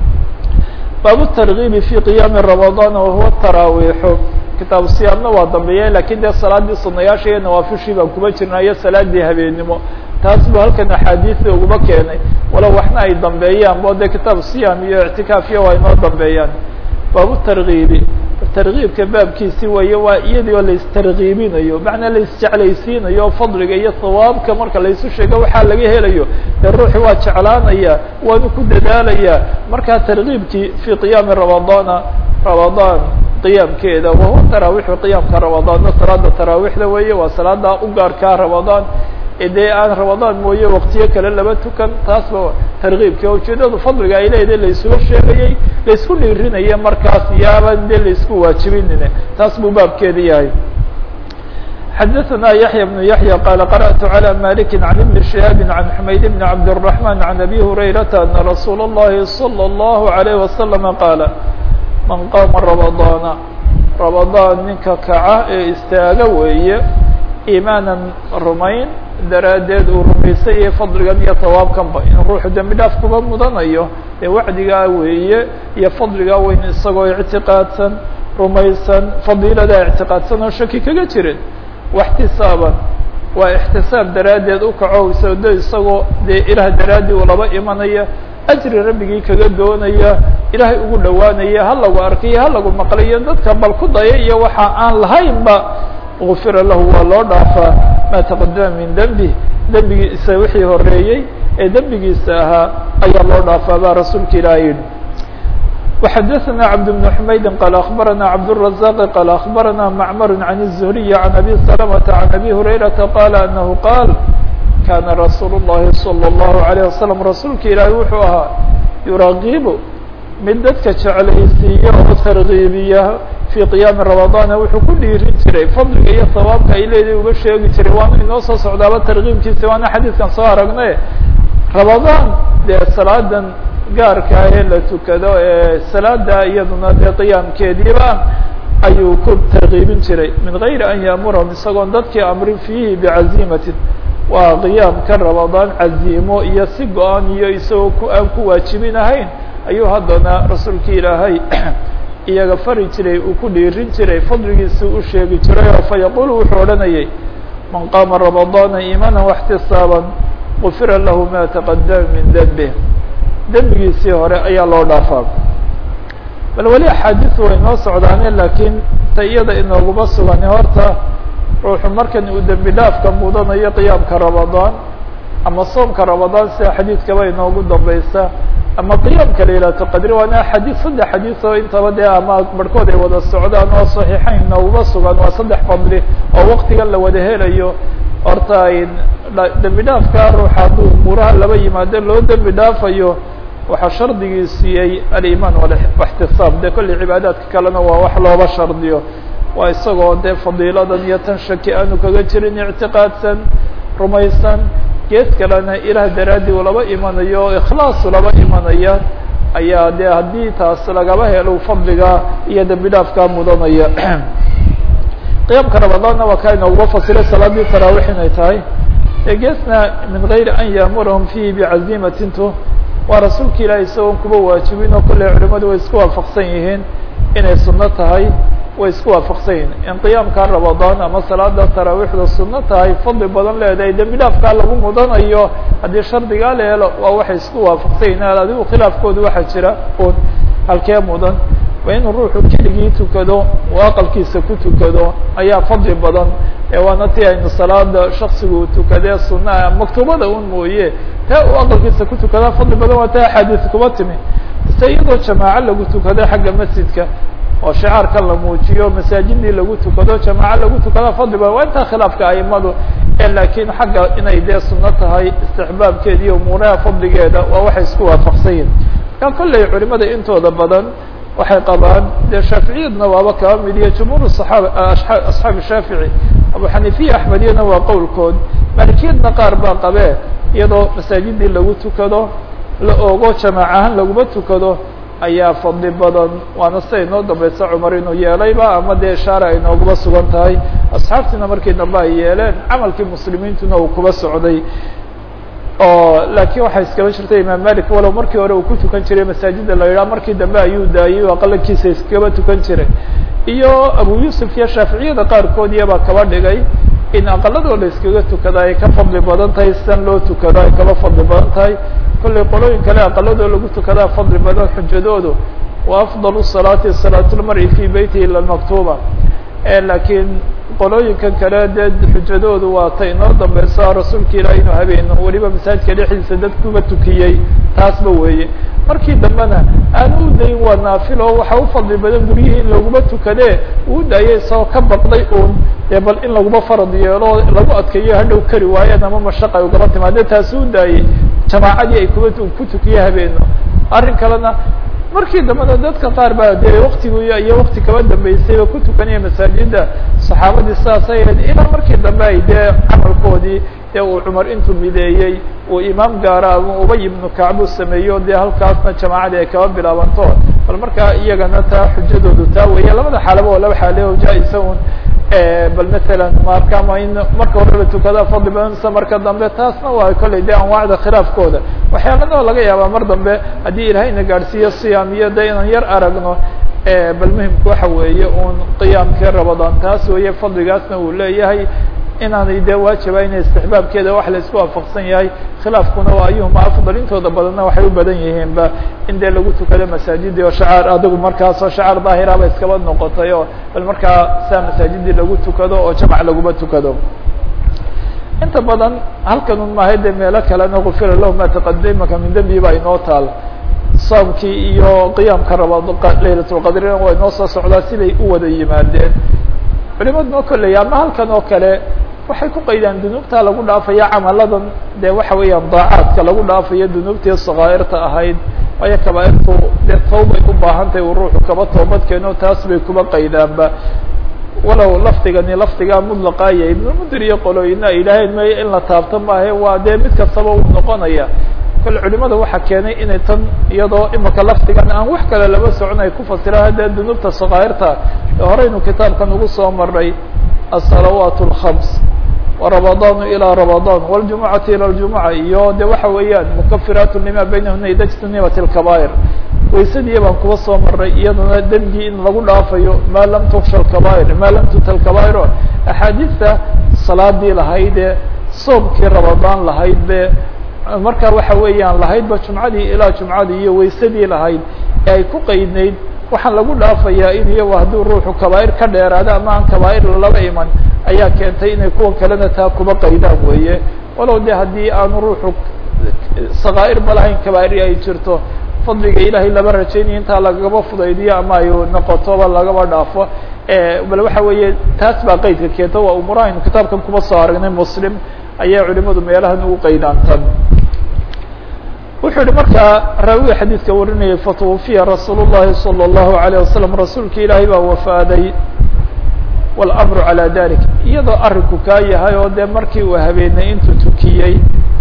bab التrغيb في قiyam رamaضان wahuwa الtaraawiixu kitaabu siyaamna waa dambeeya lakin dee salaadii sunayaasha iyo nawaafishii baan kuma jirna iyo salaadii habeenimo taas bu halkan axaadiida uguma keenay walow waxna ay dambeeyaan bo dee kitaabu siyaam iyo اctikaafiya waa inoo dambeeyaan baabu targiibi targiibka baabkiisi waye waa iyadii oo laistargiibinayo macnaa laisjeclaysiinayo fadliga iyo hawaabka marka laisu sheego waxaa laga helayo dee ruuxi waa jeclaanaya waanu ku dadaalaya markaa targiibkii fi qiyaami ramadana ramadaan qiyaamkeeda wahuwa taraawiixu qiyaamka ramadaanna salaada taraawiixda weeye waa salaada u gaarkaa ramadaan dee aan ramadaan mooye waktiyo kale laba tukan taasba targiibka ujeedadu fadliga ay leedahay laisula sheegayey laisku dhiirinaya markaas yaaban dee laisku waajibinine taas buu baabkeeda yahay xadaثna yaحya بن yaحya qala qarأtu عalى maliki عan ibn شihaabi عan xumayd bn cabd الرaحman عan abi hurayrata ana rasuula الlahi salى الlahu عalيه wasalam qaala man qama ramadana ramadaan ninka kaca ee istaaga weeye iimaanan rumayn daraaddeed uu rumaysay iyo fadligan iyo tawaabkanba in ruuxu dembi dhaaf kuba mudanayo dee wacdigaa weeye iyo fadligaa weyn isagoo ictiqaadsan rumaysan fadiiladaa ictiqaadsan oo shaki kaga jirin waxtisaaban waa ixtisaab daraaddeed u kaco soodo isagoo dee ilaah daraaddii uu laba imanaya ajri rabbigii kaga doonaya ilaahay ugu dhowaanaya ha lagu arkayo ha lagu maqlayo dadka bal ku daya iyo waxa aan lahaynba gufira lahu waa loo dhaafaa maa taqadama min dembi dembigiisa wixii horeeyey ee dembigiisa ahaa ayaa loo dhaafaa baa rasuulka ilaah yidhi وxdثnا cبد بن حmayd qال أخبرnا cبدالرزاq qال أخبرnا معmر عن الزهري عن أbي سلمة عن أbي هريرةa qال أنه qاaل kاna رsuuل اللhi صلى الله عليه وسلم rasuulka ilaahi wuxuu ahaa يuraغib mid dadka jeclaysiiya oo targiibiya في قyاami رaمaضاn wuxuu ku dhiirin jiray fadliga iyo hawaabka ay leedahay uga sheegi jiray waana inoo soo socdaaba targiibkiisa waana xadiidkan soo aragnay رaمaضاn dee salaadan gaarka ee la tukado ee salaada iyaduna dee qiyaamkeediiba ayuu ku targiibin jiray min غayri an yaamurahum isagoon dadkii amrin fiihi bcazimatin waa qiyaamka ramadaan caziimo iyo si go-an iyo isagoo aan ku waajibin ahayn ayuu haddana rasuulka ilaahay iyaga fari jiray uu ku dhiirin jiray fadligiisa u sheegi jiray oo fayaqul wuxuu odhanayay man qaama ramadaana iimaana واxtisaaban gufira lahu ma taqadama min dembih dembigiisii hore ayaa loo dhaafaa bal weli axaadiis way noo socdaane laakiin ta iyada inooguma sugani horta ruuxu markan uu dembi dhaafka mudanayo qiyaamka ramadaan ama soomka ramadaan sida xadiidkaba inoogu dambaysa ama qiyaamka laylato qadri waana xadiis saddex xadiis oo intaba dee ama barhkood ay wada socdaan oo saxiixayn inooguma sugan waa saddex fadli oo waktigan la wada helayo horta dembi dhaafka ruuxa hadduu umuuraha laba yimaado loo dembi dhaafayo waxaa shardigii siiyey alimaan واxtisaab dee kolley cibaadaadka kalena waa wax looba shardiyo waa isagoo dee fadiiladan iyo tan shaki aanu kaga jirin ictiqaadsan rumaysan gees kalena ilaah daraaddii uu laba imanayo o ikhlaasu laba imanaya ayaa dee haddii taas lagaba helo fadliga iyo dembi dhaafkaa mudanaya qiyaamka ramadaanna waa kaa inooguma fasiray salaadii taraawiix inay tahay geesna min غayri an yaamurahum fiihi bcazimatintu waa rasuulka ilaahi isagoon kuba waajibin oo kolley culimadu way isku waafaqsan yihiin inay suno tahay way isku waafaqsan yihiin in qiyaamka ramadaan ama salaada taraawiixda suno tahay fadli badan leedahay dembi dhaafkaa lagu mudanayo haddii shardigaa la helo waa waxay isku waafaqsan yihin adigu khilaafkooda waxaa jira un halkee mudan waa inuu ruuxu keligii tukado oo aqalkiisa ku tukado ayaa fadli badan waana ti aynu salaada shaksigu uu tukadee sunaa maktuubada un mooye taa uu aqalkiisa ku tukadaa fadli badan waa taa axaadiis kuba timi ise iyadoo jamaaco lagu tukado xagga masjidka oo shicaarka la muujiyo masaajidii lagu tukado jamaaco lagu tukadaa fadli badan waa intaa khilaafka aimadu laakiin xagga inay dee suno tahay istixbaabkeeda iyo umuuraha fadligeeda waa waxay isku waafaqsan yihin marka kolley culimada intooda badan waxay qabaan dee shaaficiyadna waaba kaba mid iyo jumhuur asxaabi shaafici abu xanifiya axmediyana waa qowlkood malikiyadna qaar baa qabee iyadoo masaajidii lagu tukado la ogo jamaac ahaan laguma tukado ayaa fadli badan waana siday noo dambaysa cumar inuu yeelayba ama dee ishaare ay nooguma sugan tahay asxaabtiina markii dambe ay yeeleen camalkii muslimiintuna uu kuba socday oo laakiin waxaa iskaba jirtay imaam malik walow markii hore uu ku tukan jiray masaajida la yidhaha markii dambe ayuu daayey oo aqalankiisa iskaba tukan jiray iyo abu yuusuf iyo shaaficiyada qaarkood iyabaa kaba dhigay in aqaladoo la iskaga tukada ay ka fadli badan tahay sidan loo tukado ay kaba fadli badan tahay kolley qolooyin kale aqaladoo lagu tukadaa fadli badan xujadoodu wa afdal salaati salaat lmari fi beyti ila maktuba laakiin qolooyinkan kale dee xujadoodu waa ta inoo dambeysa rasuulka ilaah inuu habeeno weliba masaajidka dhexdiisa dad kuba tukiyey taasba weeye markii dambena aanu u dayin waa naafil oo waxa u fadli badan guryihii in laguma tukadee uu daayay isagoo ka baqday uun dee bal in laguma farad yeelo lagu adkeeyo hadhow kari waayeen ama mashaqa ay ugaba timaade taasi u daayey jamaacadii ay kuba ku tukiye habeeno arrin kalena markii dambena dadka qaar baa dee waktigu iyo wakti kaba dambeysayba ku tukanaya masaajida saxaabadii sidaasay ahayd ilaa markii dambe ay dee camalkoodii dee uu cumar intuu mideeyey uu imaam gaara ama ubay ibnu kacbu sameeyo dee halkaasna jamaacadii ay kaba bilaabanto bal markaa iyagana taa xujadoodu taa weeye labada xaalaba oo laba xaale oo jaa-isa un bal matalan markama in marka hore la tukada fadli badan mise marka dambe taasna waa kolley dee anwaacda khilaafkooda waxyaalana laga yaabaa mar dambe haddii ilaahayna gaadhsiiyo siyaam iyo de inaan yar aragno bal muhimka waxa weeye un qiyaamkii ramadaan taas weeye fadligaasna uu leeyahay inaanay dee waajiba inay istixbaabkeeda wax la isku waafaqsan yahay khilaafkuna waa ayuhuma afdal intooda badanna waxay u badan yihiinba in dee lagu tukado masaajidii oo shacaar adigu markaasoo shacaar daahiraba iskaba noqotay oo bal markaa saa masaajidii lagu tukado oo jamac laguma tukado inta badan halkan un maahay dee meelo kalena gufira lahu ma taqadimaka min dembi baa inoo taal soomkii iyo qiyaamka laylatulqadrina waa inoo soo socdaa siday u wada yimaadeen culimaduna kolley ama halkan oo kale waxay ku qaydaan dunuubta lagu dhaafaya camaladan dee waxa weeyaan daacaadka lagu dhaafayo dunuubtii sakaa'irta ahayd waayo kabaairtu dee tawbay u baahan tahay uu ruuxu kaba toobad keeno taas bay kuba qaydaanba walow lafdigani lafdigaa mudlaqaaya ibnulmundir iyo qolooyina ay yidhaaheen may in la taabto maahe waa dee mid kastaba uu noqonaya kale culimada waxaa keenay inay tan iyadoo imaka lafdigan aan wax kale laba socon ay ku fasiraan haddee dunuubta sakaa'irta horeynu kitaabkan ugu soo maray الصلaوaaت الخمس ورمضان إلى رمضان والجuمعaة إلى الجuمعة iyo de waxa weeyaan مكفiraaت لma بynهna ida اجتنiبت الكباير waysadii baan kuba soo maray iyadana dembigii in lagu dhaafayo ma lam تksha الكباير ma lam tuta الكباير أحاadiثta salaadii lahaydee soomkii رaمaضان lahayd be marka waxa weeyaan lahaydba جuمعadii ilaa جuمعadii iyo waysadii lahayd ee ay ku qeydnayd waxaa lagu dhaafayaa in iyago hadduu ruuxu kabaair ka dheeraado ama aan kabaair lalaba iman ayaa keentay inay kuwa kalena taa kuba qaydaan weeye walow de haddii aanu ruuxu sakaa'ir ba lahayn kabaair ay jirto fadliga ilaahay laba rajaynayo intaa lagaba fudaydiyo ama ay noqotoba lagaba dhaafo bal waxa weeye taas baa qaydka keento waa umurahaynu kitaabkan kuba soo aragnay muslim ayay culimadu meelahan ugu qaydaantan wuxuu yihi markaa raawiga xadiidka warinayay fatwufiya rasuul الlahi salى الlahu عalيه wasalam rasuulka ilaahay baa wafaaday wاlamru calى dalik iyadoo arinku kaa yahay oo dee markii uu habeenay intuu tukiyey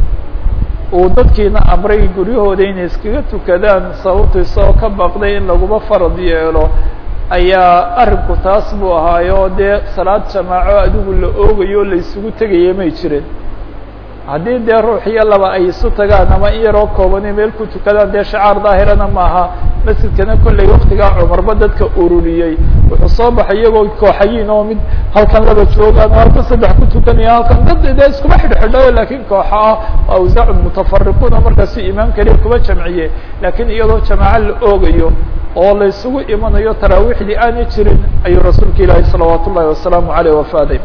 uu dadkiina amray guryahooda inay iskaga tukadaan sababto isagoo ka baqday in laguma farad yeelo ayaa arinku taas buu ahaayo dee salaad jamaaco adigu la oogayo la isugu tegaya may jirin haddii dee ruux iyo laba ay isu tagaan ama in yaroo koobani meel ku tukadaan dee shacaar daahirana maaha masjidkana kolley waktigaa cumarba dadka ururiyey wuxuu soo baxay iyagoo kooxayiin oo mid halkan laba joogaan oo halkan saddex ku tukanaya halkan dad dee iskuma xidhxidhayo lakin kooxa ah awsaacu mutafariquun oo markaasu imaam keliya kuba jamciye lakin iyadoo jamaaco la oogayo oo la isugu imanayo taraawiixdii aanay jirin ayuu rasuulka ilaahi salawaat ullahi wasalaamu aleyh wafaaday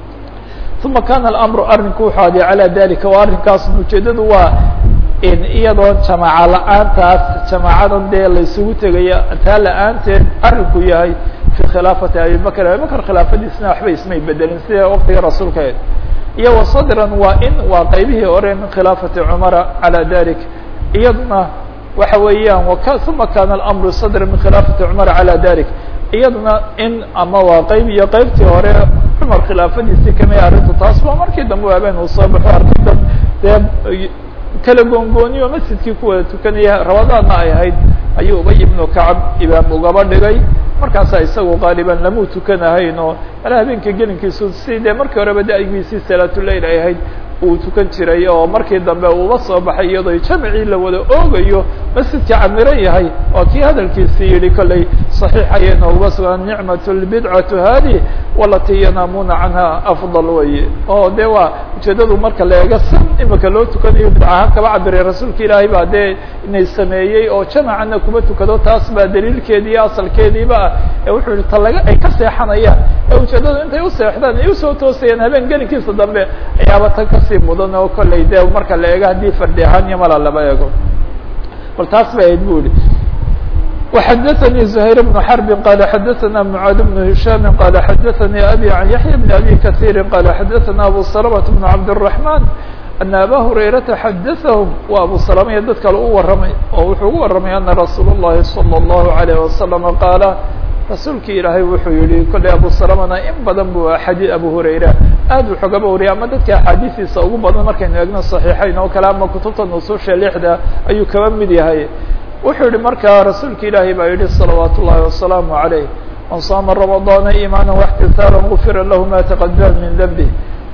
uma kana alamru arrinku wuxuu adi calى dalika o arrinkaas ujeedadu waa in iyadoo jamaaca la-aantaas jamaacadan dee la isugu tegaya taa la-aanteed arrinku yahay fi khilaafati abibakr abibakr khilaafadiisna waxba ismay bedelin sida waktiga rasuulka iyo wasadran waa in waa qaybihii hore min khilaafati cumara calى dalik iyaduna waxa weeyaan uma kana alamru sadra min khilaafati cumara calى dalik iyaduna in ama waa qayb iyo qaybtii hore cumar khilaafadiisii kamid arrintu taas waa markii dambe habeen uu soo baxo arrintan dee kala goongooniyo masjidkii ku wada tukanaya rabadaadna ay ahayd ayuu ubay ibnu kacab imaam ugaba dhigay markaasaa isagu qaaliban lamuu tukanahayn oo ala habeenka gelinkiisu si dee markii horeba da-giisii salaatuleyl ay ahayd uu tukan jiray oo markii dambe uuba soo baxay iyadoo jamcii la wada oogayo masjidka camiran yahay waa kii hadalkiisii yihi kolley صaxiixaya nooga sugan nicmat lbidcatu hadi walati yanaamuuna canha afضal weye oo de waa ujeedadu marka la eega san imika loo tukanayo bidc ahaan kaba cabiray rasuulka ilaahay baa dee inay sameeyey oo jamacana kuma tukado taas baa daliilkeedii iyo asalkeediiba ah ee wuxuu yihi talaga ay ka seexanayaan ee ujeedadu intay u seexdaan ay usoo toosayaan habeen gelinkiisa dambe ayaaba tan kasii mudan oo kolley de marka la eego haddii fardi ahaan iyo mala laba eego bal taas ba ahayd bu ihi وxdثnي زهير بن حرب قال xdثna معاaذ بن هiشام قال xdثnي أbي عن يحيى بن أbي كثير قال xdثna أbو سلمة بن عبد الرحمن أن أbا هريرةa xdثهم و أbو سلمة dad kale u waramay oo wuxuu ugu waramay أنa رsuuل اللhi صلى الله عليه وسلم قاaل rasuulki ilaahay wuxuu yihi kolley abu salamana in badan bu xadii abu hurayra aad u xogaba wariyay ama dadka axaadiistiisa ugu badan markaynu eegno صaxiixayn oo kale ama kutubta nusuusha lixda ayuu kaba mid yahay wuxuu yihi markaa rasuulka ilaahay baa yihi salawaat ullahi wasalaamu عaleyh man saama رamaضاna imaana واxtisaaban gufira lahu ma taqadama min dembه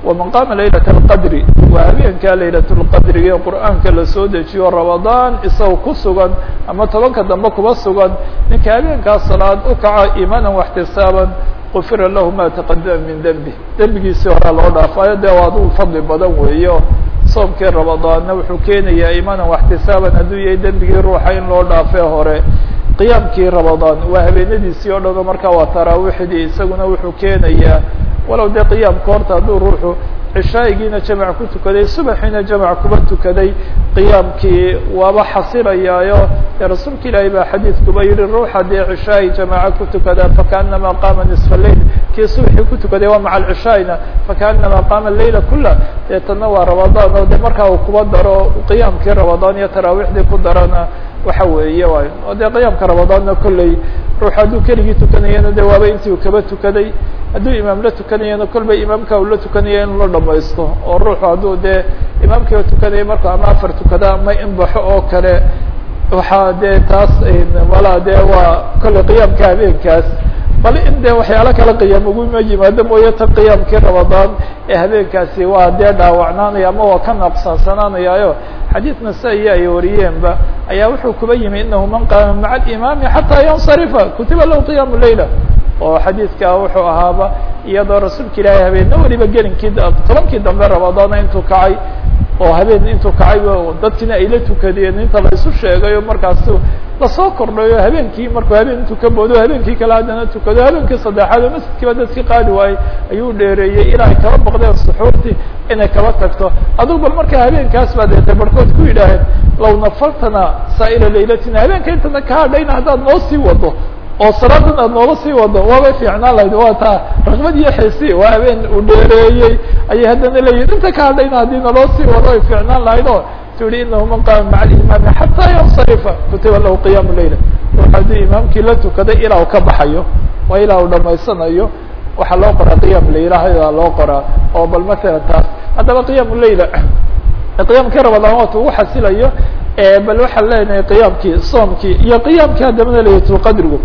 ومن قاaمa layلة الqdr waa habeenka laylaة الqadriga ee qur'aanka lasoo dejiyo رamadaan isaga ku sugan ama tobanka dambe kuba sugan ninka habeenkaas salaad u kaca iimaaنا واxtisaaban غufira lahu ma تaqadama min dنbi dembigiisii horaa loo dhaafayo dee waa aduu fadli badan weeyo soomkii ramadaanna wuxuu keenayaa iimaaنا واxtisaaban hadduu yahay dembigii ruuxa in loo dhaafee hore qiyaamkii ramadaan waa habeenadiisii o dhan markaa waa taraawiixdii isaguna wuxuu keenayaa walow dee qiyaamka horta hadduu ruuxu cishaa'igiina jamac ku tukaday subaxiina jamac kuba tukaday qiyaamkii waaba xasilayaayo dee rasuulka ilaahay baa xadiidkuba yihi ruuxa dee cishaa'i jamaaca ku tukada fakaanama qaama nisfa leyl kii subaxii ku tukaday waa maca alcishaa'ina fakaanama qaama leyla kula dee tanna waa ramadaan oo de markaa uu kuba daro qiyaamkii ramadaan iyo taraawiixdii ku darana waxa weeye waay oo dee qiyaamka ramadaanna kolley ruux hadduu keligii tukanayana de waaba intii uu kaba tukaday hadduu imaam la tukanayana kolbay imaamka uu la tukanaya in la dhamaysto oo ruuxu hadduu dee imaamkiiba tukanaya marka ama afar tukada ama in baxo oo kale waxaa dee taas wala dee waa kolley qiyaamka habeenkaas bal in dee waxyaalo kale qiyaam uguma yimaado mooye tan qiyaamkii ramadaan ee habeenkaasi waa dee dhaawacnaanaya ama waa ka naqsansanaanayaayo xadiid nasa-iya ay wariyeenba ayaa wuxuu kuba yimi inahu man qaama maca alimaami xataa yansarifa kutiba lahu qiyaamu leyla oo xadiidka wuxuu ahaaba iyadoo rasuulka ilaahay habeenna weliba gelinkii tobankii dambe ramadaana intuu kacay oo habeen intuu kacay dadkiina ay la tukadeen inta la isu sheegayo markaasu lasoo kordhayo habeenkii markuu habeen intuu ka boodo habeenkii kale haddana tukado habeenkii saddexaad oo masjidkiiba dadkii qaadi waayey ayuu dheereeyey ilaa ay kaba baqdeen suxuurtii inay kaba tagto adugu bal markaa habeenkaas baa deetay barhkood ku yidhaaheen law nafaltana saa'ila laylatina habeenka intana ka hadhayna haddaad noo sii wado oo salaadan aad noola sii wado waabay fiicnaan lahayd waa taa raqbad iyo xisi waa habeen uu dheereeyey ayay haddana leeyihin inta ka hadhayna haddii naloo sii wado ay fiicnaan lahayd oo tuhi inahu man qaama maca alimaami xataa yansarifa kutiba lahu qiyaamu leyla ruux haddii imaamkii la tukaday ilaa uu ka baxayo waa ilaa uu dhamaysanayo waxaa loo qoraa qiyaamu leylahadaa loo qoraa oo bal matala taas haddaba qiyaamu leyla qiyaamkii ramadaan waatu ugu xasilayo bal waxaan leenahay qiyaamkii soomkii iyo qiyaamkii haddamana laylatulqadrigu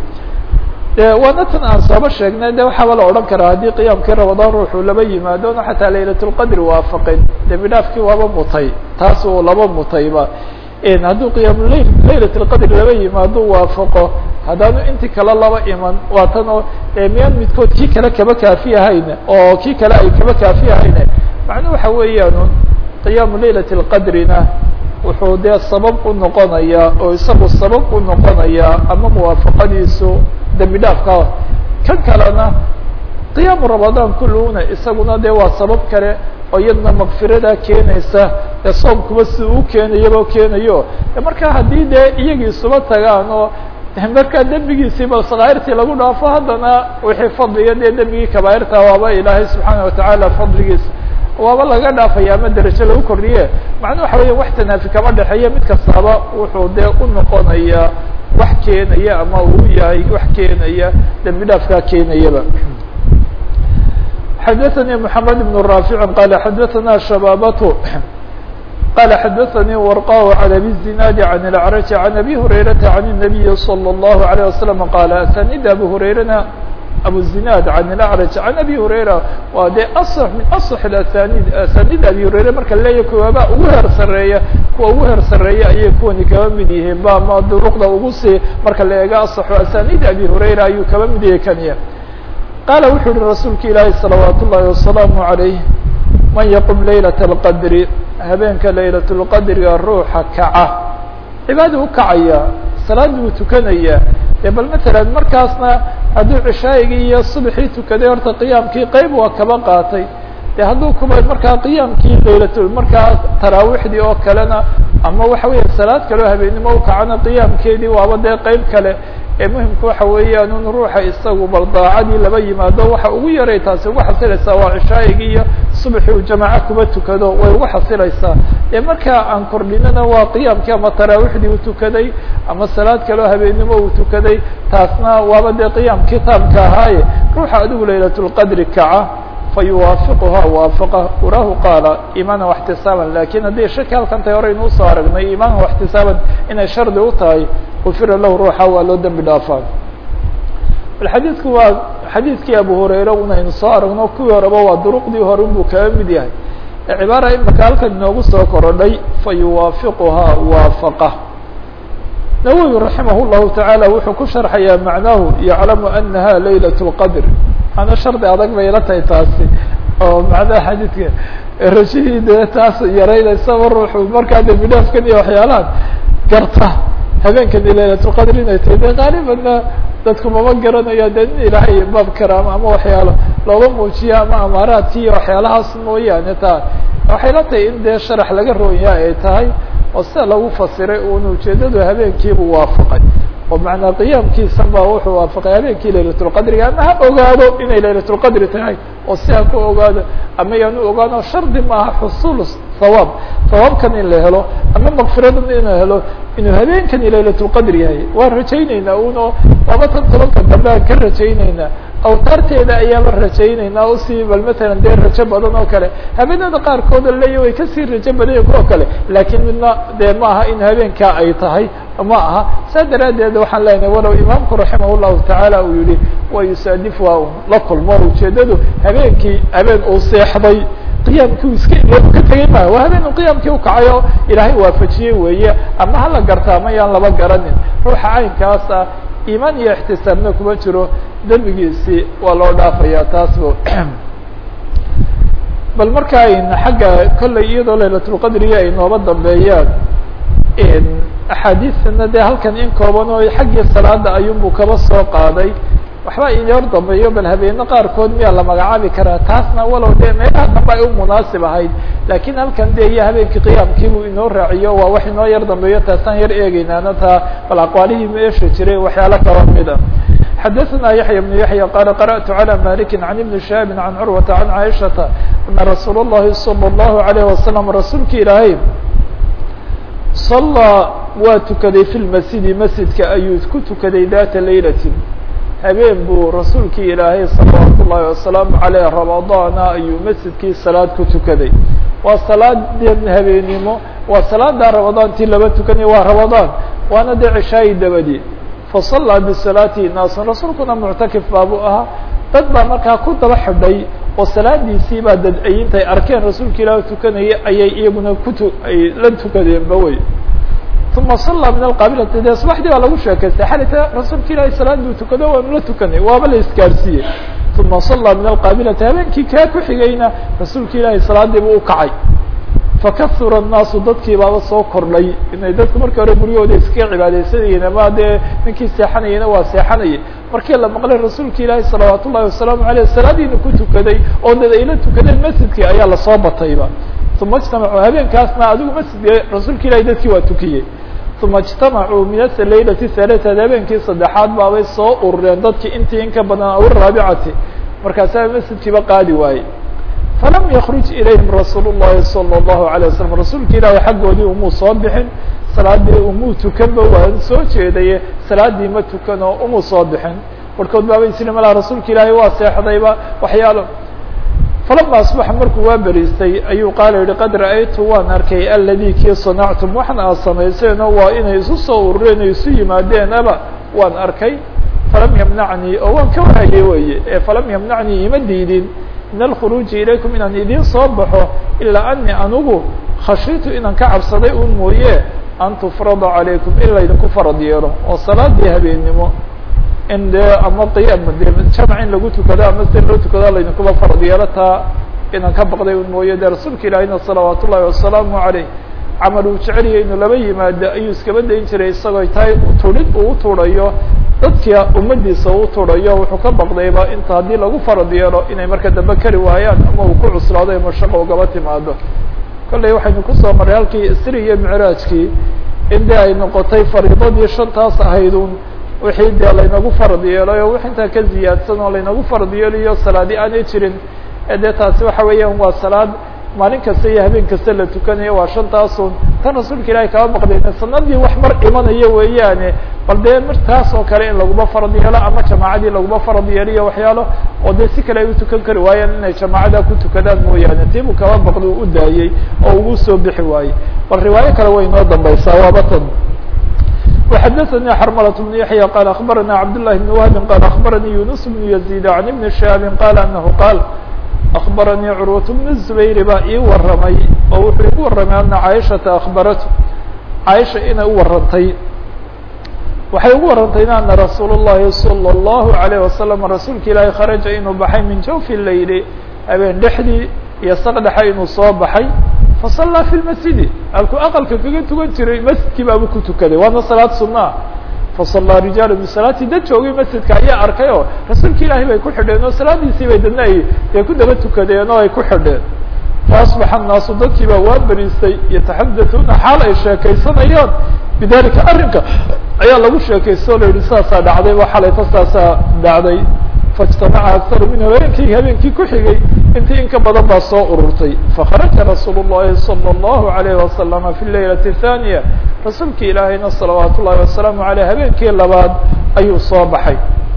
waana tan aan sooba sheegnay de waxaaba la odhan karaa haddii qiyaamkii ramadaan ruuxuu laba yimaadona xataa laylatulqadri waafaqin dembi dhaafkii waaba mutay taas uu laba mutayba hadduu qiyaamu laylatulqadri laba yimaado waafaqo haddaanu intii kale laba iman waa tan oo miyaan midkood kii kale kaba kaafi ahayn oo kii kale ay kaba kaafi ahayn macnuu waxa weeyaan qiyaamu laylat lqadrina wuxuu dee sabab u noqonayaa oo isagu sabab u noqonayaa ama muwaafaqadiisu dembi dhaafka kan kalena qiyaamu ramadaan kulluuna isaguna dee waa sabab kale oo iyadna makfirada keenaysa ee soomkuba si uu keenayaba keenayo marka haddii dee iyagii isuba tagaan oo markaa dembigiisii bal sakaa'irtii lagu dhaafo haddana wixii fadliga dee dembigii kabaairta waaba ilaahay subxaana watacaala fadligiisa waaba laga dhaafaya ama derajo lagu kordhiye macnuu waxa weya wax tanaafi kama dhexeeya mid kastaaba wuxuu dee u noqonaya wax keenaya ama uu yahay wax keenaya dembi dhaafkaa keenayaba xadaثnي محamed بن رافع qال xadaثna شhabاbة qال xadaثnي ورقاء عن أbي الزناad عن الأعرج عن أbي هريرة عن النبي صلى الله عليه وسلم qال أسانid أbي هريرana أبو الزناad عن الأعرج عن أbي هريرة waa de min أصح الأسانid أسانid أbي هريرة marka leeya kuwaaba ugu heer sareeya kuwa ugu heer sareeya ayay kuwani kaba mid yihiin ba ma duruqda ugu sii marka la eega aصxu أسانid أbي هريرة ayuu kaba mid yahay kanya qaala wuxuu uhi rasuulka ilaahi salawaat ullaahi wasalaamu عalayh man yaqum laylaة اlqadri habeenka laylaة اlqadriga ruuxa kaca cibaada u kacaya salaad buu tukanaya dee bal matalan markaasna hadduu cishaayigii iyo subaxii tukaday horta qiyaamkii qeyb waa kaba qaatay de hadduu kuba markaa qiyaamkii laylatul markaa taraawiixdii oo kalena ama waxa weya salaad kaleo habeennimo u kacana qiyaamkeedii waaba dee qeyb kale muhimka waxa weeyaan un ruuxa isagu bal daacadii laba yimaado waxa ugu yaray taasi ugu xasilaysaa waa cishaayigii iyo subaxii uu jamaaco kuba tukado way ugu xasilaysaa markaa aan kordhinana waa qiyaamkii ama taraawiixdii uu tukaday ama salaad kaleo habeennimo uu tukaday taasna waaba dee qiyaamkii taamka ahaaye ruuxa adigu laylatulqadri kaca fayuwaafiquha waafaqa urahu qaala iimaana واxtisaaban lakin haddii shaki halkan tay hore inuu soo aragnay iimaana واxtisaaban inay shardi u tahay gufira lahu ruuxa waa loo dembi dhaafaa bal xadiidku waa xadiidkii abu hurayra unaynu soo aragno kuwii horeba waa duruqdii hore buu kaga mid yahay cibaara imaka halkan inoogu soo korodhay fayuwaafiquhaa waafaqa nawowi raximah llahu tacaala wuxuu ku sharxayaa macnahu yaclamu anaha laylat اlqadr ana shardi adag bay la tahay taasi oo macnaha xadiidka rashidii dee taas yaraynaysaa ruuxu markaa de bidhaafkan iyo waxyaalahan garta habeenkani laylat lqadr inay tahay de qaalibanna dadku mama garanaya de in ilaahay baab karaama ama waxyaalo looga muujiyo ama amaaraadki iyo waxyaalahaas mooyaane taa waxay la tahay in dee sharax laga roonya ay tahay oo sida lagu fasiray un ujeedadu habeenkiibuu waafaqay oo macnaa qiyaamkiisa ba wuxuu waafaqay habeenkii laylatulqadriga ama ha ogaado inay laylatulqadri tahay oo si ha ku ogaado ama yaanu ogaano shardi maaha xusuul hawaab hawaabkan in la helo ama makfiradan in la helo inuu habeenkani laylatulqadri yahay waan rajayneynaa uno laba tan tobanka dambe aan ka rajayneynaa awtaarteeda ayaaba rajayneynaa usii bal matalan dee rajo badan oo kale habeenada qaarkooda leeya way kasii rajo badanya kuwa kale laakiin midna dee ma aha in habeenkaa ay tahay ma aha saa daraaddeed waxaan leenahay walow imaamku raximah llahu tacaala uu yihi wa yusaadif waa la kulmo ujeedadu habeenkii habeen uu seexday qiyaamkii iska iloobu ka tegay maaha waa habeen uu qiyaamkii ukacay oo ilaahay waafajiyey weeye ama hala garta ama yaan laba garanin ruuxa caynkaas ah iimaan iyo ixtisaabna kuma jiro dembigiisii waa loo dhaafaya taasba bal marka ayna xagga kolley iyadoo laylatulqadriga ay nooba dambeeyaan axaadiistana dee halkan in kooban oo xaggii salaada ayuunbuu kaba soo qaaday waxba inor dambeeyo bal habeeno qaarkood miyaa la magacaabi karaa taasna walow dee meelaha dambe ay u munaasib ahayd laakiin halkan de iyo habeenkii qiyaamkiibuu inoo raaciyo waa wax inoo yar dambeeyo taasaan yar eegeynaana taa bal aqwaalihii meesha jiray waxyaalo kaba mid a xadaثna yaحya بن yaحya qala qarأtu عalى maliki عan iبn شhihaabi عan curwata عan caiشhaةa ana rasuul الlahi salى الlahu عalيه wasalam rasuulki ilaahay صalىa waa tukaday fi lmasjidi masjidka ayuu ku tukaday data laylati habeen buu rasuulkii ilaahay salawaatu ullahi wasalaamu aleyh ramadaana ayuu masjidkii salaad ku tukaday waa salaadeen habeenimo waa salaada ramadaantii laba tukanay waa ramadaan waana dee cishaayi dabadii fasallaa bisalaatihi naasun rasuulkuna muctakif baabu ahaa dad baa markaa ku daba xidhay oo salaadiisii baa dad ay intay arkeen rasuulka ilaah tukanaya ayay iyaguna ay la tukadeenba wey uma sallaa min alqaabilati dee subaxdii baa lagu sheekaystay xalita rasuulka ilaahay salaaduu tukado waanu la tukanay waaba la isgaarsiiyey uma sallaa min alqaabilati habeenkii kaa ku xigayna rasuulka ilaahay salaadii buu ukacay fakahura الnaasu dadkii baaba soo kordhay inay dadku markii hore guryahooda iskaga cibaadeysanayeen ama dee ninkii seexanayena waa seexanayay markii la maqlay rasuulka ilaahi salawaat ullahi wasalaamu aleyh salaadiina ku tukaday oo dad ayla tukadeen masjidkii ayaa lasoo batayba uma اجtamacuu habeenkaasna adigu masjidka rasuulka ilahi dadkii waa tukiyey uma اجtamacuu min alaylati halaaثad habeenkii saddexaad baabay soo urureen dadkii intii in ka badan aw raabicati markaasaa masjidkiiba qaadi waayey falam yakruj ilayhim rasuul الlahi salى الlahu عalيه wasalam rasuulka ilaahi xaggoodii umuu soo bixin salaadii umuu tukanba waa soo jeedaye salaadii ma tukano umuu soo bixin warkood baaba isla malaa rasuulka ilaahi waa seexdayba waxyaalo falama asbaxa markuu waa beriistay ayuu qaala yihi qad ra'aytu waan arkay aladi kii sanactum waxna aad samayseenoo waa inay isu soo urureen o isu yimaadeenaba waan arkay falam yamnacnii oo waan ka waayey weye ee falam yamnacnii ima diidin min alkhuruuji ilaykum inaan idiin soo baxo ilaa ani anigu khashiitu inaan ka cabsaday un mooye an tufrada calaykum in laydinku farad yeelo oo salaadii habeennimo in dee ama qiyaam de jamac in lagu tukado ama si loo tukado laydinkuba farad yeelo taa inaan ka baqday un mooye dee rasuulka ilaahina salawaat ullahi wasalaamu aleyh camal uu jeceliyay inuu laba yimaado ayuu iskaba dayn jiray isagoo tahay turid uu uturayo dadkia ummadiisa u turayo wuxuu ka baqdayba inta haddii lagu farad yeelo inay marka dambe kari waayaan ama uu ku cuslaado ama shaqo ugaba timaado kolley waxaynu kusoo marray halkii isri iyo micraajkii in dee ay noqotay fariidadii shantaas ahaydun wixii dee laynagu farad yeelay oo wix intaa ka ziyaadsan oo laynagu farad yeelayo salaadi aanay jirin dee taasi waxa weeyaan waa salaad maalin kasta iyo habeen kasta la tukanayo waa shantaasun tan rasuulka ilaahay kaba baqdayna sanadii wax mar imanaya weeyaane bal dee martaas oo kale in laguma farad yeelo ama jamaacadii laguma farad yeeliyo waxyaalo oo dee si kale ay utukan kari waayaan inay jamaacada ku tukadaan mooyaane tiibuu kaba baqda u daayey oo ugu soo bixi waayey bal riwaayo kale way inoo dambaysaa waaba tan وxdثnي xرملة بن يحيى قال أخبرنا عبد الله بن وهب قال أخبرني يونس بن يزيد عن بن شهاب قال أنه قال أخبرني عروة بن الزبير baa ii waramay oo wuxuu igu waramay أن عائشhaةa أخبرته عائشha inay u warantay waxay ugu warantayna أن رsuuل اللhi صلى الله عليه وسلم رasuulka ilaahi khرaجa inuu baxay min jawف الlayl habeen dhexdii iyo sqdhexa inuu soo baxay faصلىa في المسجد halkuu aqلka kaga tukan jiray masjidkii baabu ku tukaday waana salaad sunaa faصلىa رiجaaل بصلاati dad joogay masjidka ayaa arkay oo rasuulka ilaahay bay ku xidheen oo salaadiisii bay dadna ay ku daba tukadeen oo ay ku xidheen faأصبaxa النaasu dadkii baa waa beriistay yataxadaثuuna xaal ay sheekaysanayaan bidalika arrinka ayaa lagu sheekaysto o la yihi saasaa dhacday wa xalayta saasaa dhacday faاجtamaca akar minhu habeenkii ku xigay intii in ka badan baa soo ururtay fakharaja rasuul الlahi salى الlahu عalيه wasalam fi laylaة الثانية rasuulki ilaahayna salawaat ullahi wasalaamu aleyh habeenkii labaad ayuu soo baxay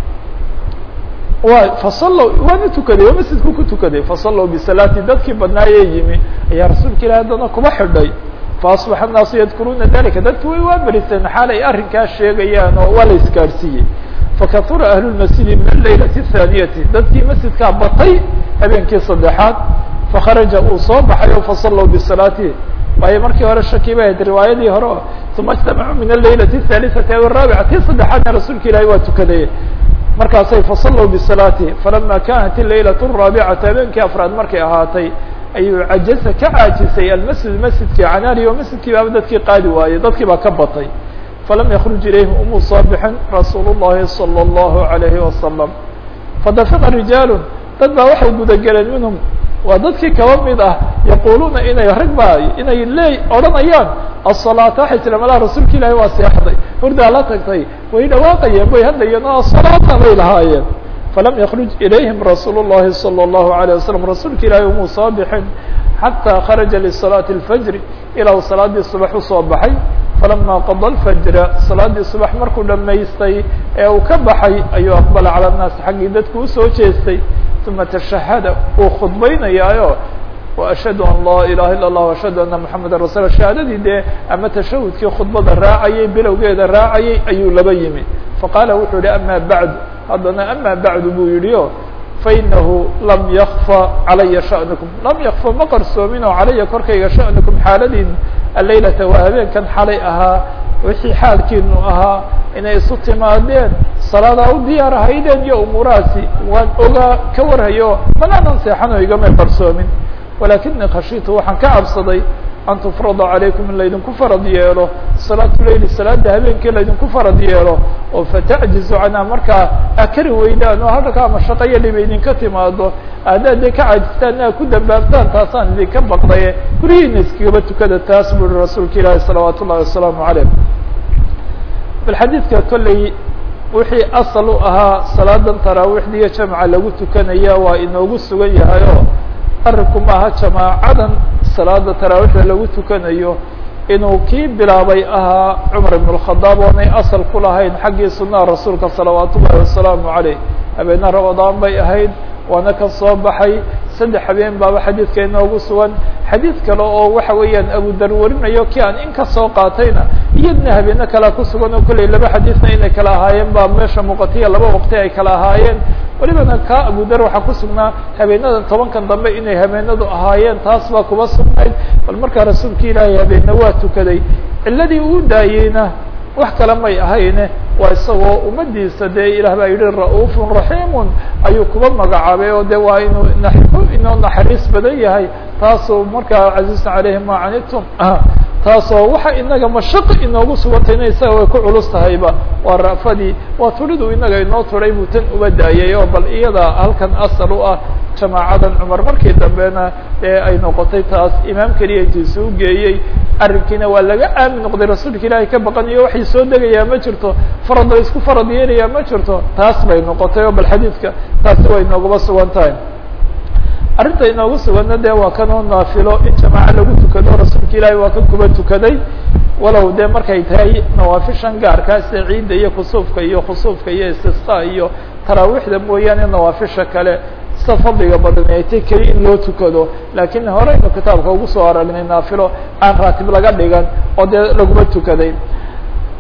waana tukaday waa masjidku ku tukaday fasalow bisalaati dadkii badnaayee yimi ayaa rasuulka ilahi haddana kuba xidhay faasbaxa الnaasu yadkuruuna dalika dadki way waa beriseen xaal ay arrinkaas sheegayaan oo waa la isgaadhsiiyey fakahura ahlu lmasjidi min alaylaةi الthaaniyati dadkii masjidkaa batay habeenkii saddexaad fakharaja uu soo baxay o fasalow bisalaati waayo markii hore shaki bay ahayd riwaayadii hore uma اجtamacuu min alaylaةi الثaaliثati aw الraabica tii saddexaadna rasuulka ilahi waa tukaday markaasay fasalow bisalaati falama kanat الlaylaة الraabicata habeenkii afraad markay ahaatay ayuu cajaza ka caajisay almasjid masjidkii canaari oo masjidkii baaba dadkii qaadi waayey dadkii baa ka batay falam yakruj ilayhim umuu soo bixin rasuul الlahi salى الlahu عalayhi wasalam fadafiqa rijaalu dad baa waxay gudageleen minhum waa dadkii kaba mid ah yaquluuna inay rag baa inay odhanayaan aلصalaata waxay tira malaha rasuulka ilahi waa seexday hurdaa la tagtay way dhawaaqayeen way hadlayeen oo asalaata bay lahaayeen falam yakruj ilayhim rasuul الlahi salى الlahu عalيه wasalam rasuulka ilaahi umuu soo bixin xatىa kharaja liصalaaةi الfajri ilaa uu salaadii subax usoo baxay falama qada الfajra salaadii subax markuu dhamaystay ee uu ka baxay ayuu aqbala calى الnaasi xaggii dadku usoo jeestay uma tashahada uu khudbaynayaayo وأشhهadu an laa ilaha ilا الlah وأشhهadu ana mحameda rasul shahaadadii dee ama tashahudkii khudbada raacayay bilowgeeda raacayay ayuu laba yimi faqaala wuxuu yihi ama bعd haddana ama bعd buu yihi o fainahu lam yakfى calaya shaأnكم lam yakfa ma qarsoomin oo calaya korkayga shaأnكum xaaladiin alaylata waa habeenkan xalay ahaa wixii xaalkiinu ahaa inay isu timaadeen salaadaa u diyaar ahaydeen iyo umuurahaasi waan ogaa ka warhayo manaanan seexano igamay qarsoomin walakinii khashiitu waxaan ka cabsaday an tufrada calaykum in laydinku farad yeelo salaatu leyli salaada habeenkii laydinku farad yeelo oo fatacjizu canha markaa akari weydaan oo halkaa mashaqaya dhib idinka timaado haddaad dee ka caajistaan aa ku dambaabtaan taasaan idinka baqdaye guryihiina iskagaba tukada taas buri rasuulka ilaahi salawaat ullahi wasalaamu caleyh bal xadiidka kolley wixii asal u ahaa salaadan taraawiixdiiyo jamca lagu tukanaya waa inoogu sugan yahay oo arrinku maaha jamaacadan salaada taraawiixda lagu tukanayo inuu kii bilaabay ahaa cumar ibn الkhadaab oonay asal ku lahayn xaggii sunaha rasuulka salawaat ullahi wasalaamu caleyh habeena ramadaan bay ahayd waana ka soo baxay 3 habeen baaba xadiidka inoogu sugan xadiid kale oo waxa weeyaan abudar warinayo kii aan in ka soo qaatayna iyadna habeeno kalea ku sugan oo kolley 2 xadiidna inay kala ahaayeen baa meesha muuqatiya 2 waqti ay kala ahaayeen walibana ka abudar waxaa ku sugnaa habeenadan 10kan dambe inay habeenadu ahaayeen taas baa kuba sugnayd bal markaa rasuulka ilaahay habeena waa tukaday ciladii uu daayeyna wax kale may ahayne waa isagoo umadiisa dee ilah baa yihi ra'uuf raxiim ayuu kuba magacaabay oo de waa inuu naxariis badan yahay taasoo markaa caziizun caleyhi ma canitum taasoo waxa inaga mashaqi inoogu sugantayna isaga way ku culus tahayba waa ra'fadii waa turidu inaga inoo turay buu tan uba daayay oo bal iyada halkan asal u ah jamaacadan cumar markii dambena ee ay noqotay taas imaam keliya intiisa u geeyey arrinkiina waa laga aamin noqday rasuulka ilaahay ka baqanayo waxay soo degayaa ma jirto farad la isku farad yeelayaa ma jirto taas bay noqotay oo bal xadiidka taasi way inoogaba sugan tahay arrinta inoogu suganna dee waa kanoo naafilo in jamaaca lagu tukado rasuulka ilaahay waa kan kuba tukaday walow dee markay tahay nawaafishan gaarkaa sida ciidda iyo kusuufka iyo khusuufka iyo istisqa iyo taraawiixda mooyaane nawaafisha kale sida fadliga badan ay tay keli in loo tukado laakiin horeynu kitaabka ugu soo aragnay naafilo aan raatib laga dhigan oo dee laguma tukaday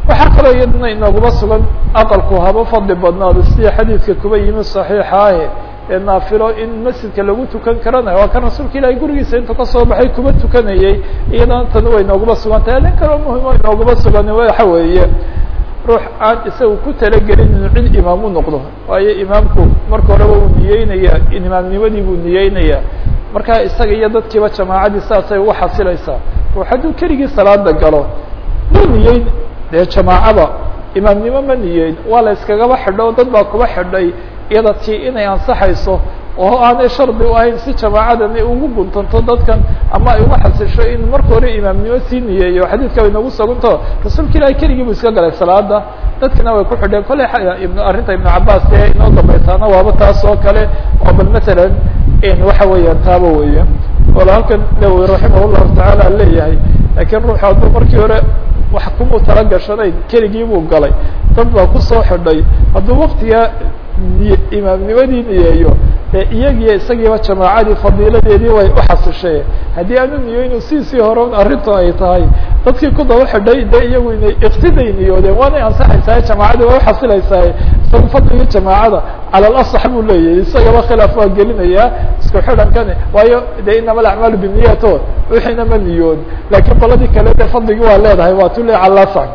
waxaa kaloo iyadna inooguma sugan aqalku haba fadli badnaado sida xadiidka kuba yimi صaxiixaahe ee naafilo in masjidka lagu tukan karana waa kan rasuulka ilaahay gurigiisa intuu kasoo baxay kuba tukanayey iyadana tan way inooguma sugan tahay nin kaloo muhimo inooguma sugan waxa weeye ruux aan isaga ku talagelin inuu cid imaam u noqdo waayo imaamku marka horeba uu niyeynaya imaamnimadii buu niyeynaya markaa isaga iyo dadkiiba jamaacadii saasay uga xasilaysaa ruux hadduu keligii salaada galo ma niyeyn dee jamaacada imaamnimo ma niyeyn waa la iskagaba xidho dad baa kuba xidhay iyada tii inay ansaxayso oo aanay shardi u ahayn si jamaacadan ay ugu guntanto dadkan ama ay uga xasisho in marka hore imaamnimo sii niyeeyo xadiidka way nagu suganto rasuulka ilaahay keligii buu iska galay salaada dadkina way ku xidheen kolley arrinta ibnu cabaas ee inoo dambaysaana waaba taas oo kale oo bal matalan waxa weeyaan taaba weeye wala halkan nawowi raximah llahu tacaala leeyahay laakiin ruuxa hadduu markii hore wax kumuu tala gashanayn keligii buu galay dad baa kusoo xidhay hadduu waktiga imaamnimadii niyeeyo dee iyagiiyo isagiiba jamaacadii fadiiladeedii way uxasisheen haddii aanu niyeynu siisii hore arrintu ay tahay dadkii ku daba xidhay de iyagu inay iktiday niyoodeen waanay ansaxaysaa jamaacadii way uxasilaysaa isaga fadligii jamaacada cala alasax buu leeyahay isagaba khilaaf waa gelinayaa isku xidhankani waayo de inama alacmaalu biniyaato wixiina ma niyoon laakiin qoladii kale de fadligii waa leedahay waa tu le cala alasax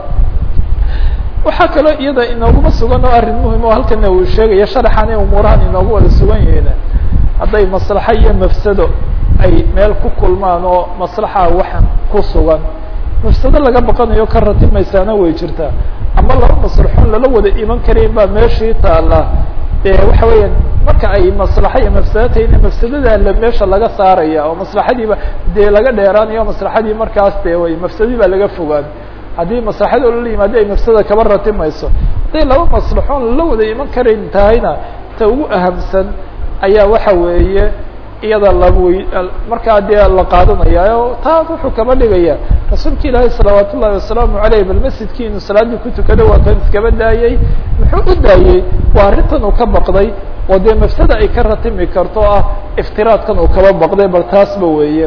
waxaa kaloo iyada inooguma sugan oo arrin muhim oo halkana uu sheegaya sharaxan umuurahan inoogu wada sugan yihiin hadday maslaxa iyo mafsado ay meel ku kulmaan oo maslaxa waxan ku sugan mafsado laga baqanayo ka ratimaysaana way jirtaa ama laba maslaxoon lala wada iman karayn baa meeshii taala waxa weeyaan marka ay maslaxa iyo mafsado tahay in mafsadada meesha laga saaraya oo maslaxadiiba dee laga dheeraanayo maslaxadii markaas dee way mafsadadii baa laga fogaan haddii maslaxada lala yimaado ay mafsada kaba ratimayso hadday laba maslaxoon lala wada iman karayn tahayna ta ugu ahamsan ayaa waxa weeye iyada markaa dee la qaadanaya oo taa wuxuu kaba dhigaya rasuulka ilaahay salawaat ullahi wasalaamu aleyh bal masjidkii inuu salaadii ku tukado waa kan iskaba daayey muxuu u daayey waa arrintan uu ka baqday oo dee mafsada ay ka ratimi karto ah iftiraadkan uu kaba baqday bal taasba weeye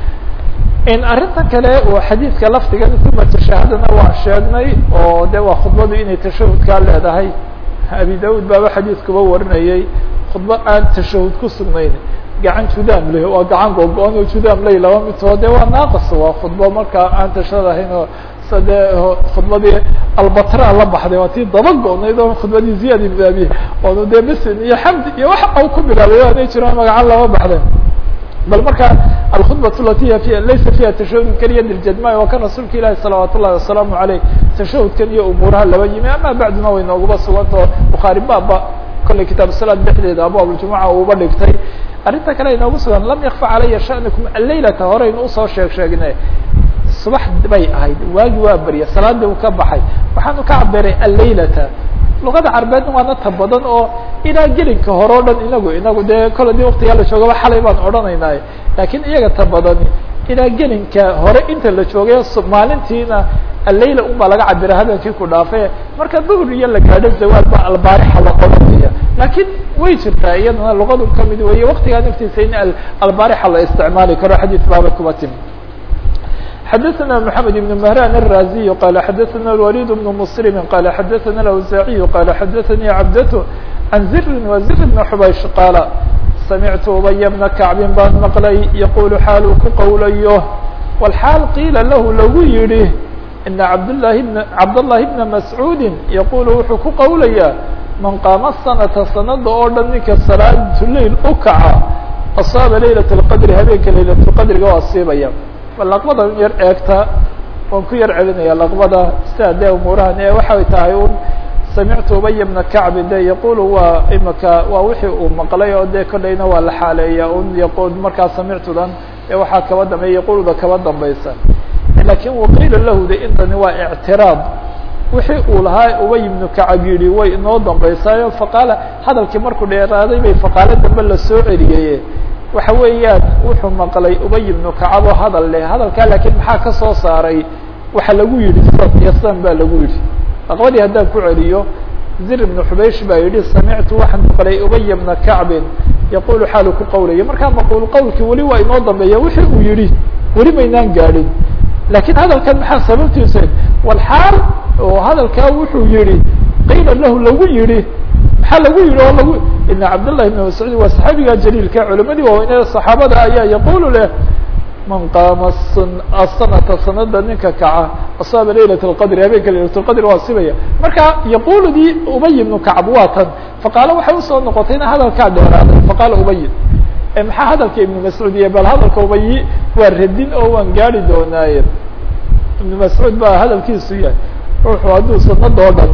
arrintan kale oo xadiidka lafdiga uma tashaahadana waan sheegnay oo de waa khudbadu inay tashahudkaa leedahay abi daud baaba xadiidkuba warinayay khudbo aan tashahud ku sugnayn gacan judaam leh waa gacan googo-an oo judaam ley laba midoo de waa naaqis waa khudbo markaa aan tashahud ahayn oo sade khudbadii albatra la baxday waa tii daba go-nayd oo khudbadii ziyad ibn abi oonu dee masin iyo xamdi iyo wax au ku bilaabay aanay jiraan magacan lama baxday bal marka alkhudbaة alati laysa fiha tashahud keliya diljadma waa kan rasuulka ilaahi salawaat ullahi wasalaamu aleyh tashahudkan iyo umuuraha laba yimi ama bacduna way nooguba sugantao bukhaari baaba kolley kitaab salaad dhexdeeda abwaab ljumuca uuba dhigtay arrinta kale inoogu sugan lam yakfa calaya sha'nukum alleylata horeynu usoo sheegnay subax bay ahayd waagi waa barya salaadii uu ka baxay waxaanu ka cabiray alleylata luqada carbeedna waana ta badan oo ilaa gelinka hore o dhan inagu dee kole dii waktigaa la joogaba xalay baan odhanaynay laakiin iyaga ta badani ilaa gelinka hore inta la joogay maalintiina alleyla un baa laga cabira habeenkii ku dhaafe marka duhur iyo la gaadho zawaal baa albaarixa la odhanaya laakiin way jirtaa iyadana luqadu kamid weeye waktigaa naftiisa in albaarixa la isticmaali karo xadiid baaba kuba timi xdثna محamed بن مهrان الرازي qال xdثna الوليد بن مسلم qال xdثna الأوزاعي qال xdثnي cبdة عن زر وزر بن حbayش qاaل سمعت أبي بن كعب baan مqلay يقول xاal uu ku qowlayo والxاal قيila lah lagu yihi إن cabdاللahi بن مسعوud يقول wuxuu ku qowlaya maن qاama السنة sanada oo dhan ninka saلاaة leil u kaca أصاaba laylaة الqdr habeenka laylaة الqdriga o asiibaya laqbada yar eegta waan ku yar celinaya laqbada sida dee umuurahan ee waxay tahay un samictu ubay bna kacbi de yaqulu waa imaka waa wixii uu maqlay oo dee kolleyna waa la xaaleeya un yaqul markaa samictudan ee waxaa kaba dambeya yaquluda kaba dambaysa lakin waqiila lahu de intani waa ictiraad wixii uu lahaa ubay ibnu kacab yihi way inoo dambaysaayo faqaala hadalkii markuu dheeraaday bay faqaalo dambe lasoo celiyey waxa weeyaan wuxuu maqlay ubay ibnu kacab oo hadal leh hadalkaa laakiin maxaa ka soo saaray waxa lagu yidhi yasan baa lagu yidhi laqbadii haddaan ku celiyo zir ibnu xubaysh baa yidhi samictu waxaan maqlay ubay ibna kacbin yaqulu xaalu ku qowlaya markaa maquul qowlkii weli waa inoo dambeeya wixii uu yihi weli maynaan gaadhin lakiin hadalkan maxaa sababtiisa walxaal oo hadalkaa wuxuu yihi qiila lahu lagu yihi maxaa lagu yihi oo lagu ina cabdالlahi بn mascuud waa صaxaabiga jaliilka culimadii waaweynada صaxaabada ayaa yaqulu leh man qaama asanata sanada ninka kaca asaaba laylat اlqadri habeenka laylat اlqadri waa sibaya marka yaquludii ubay ibnu kacb waa tan faqaala waxay usoo noqotayna hadalkaa dheeraaday faqaala ubayin maxaa hadalka ibnu mascuud iyo bal hadalka ubayi waa radin oo waan gaari doonaaye ibnu mascuud baa hadalkiisu yahay ruuxu hadduu sanadoo dhan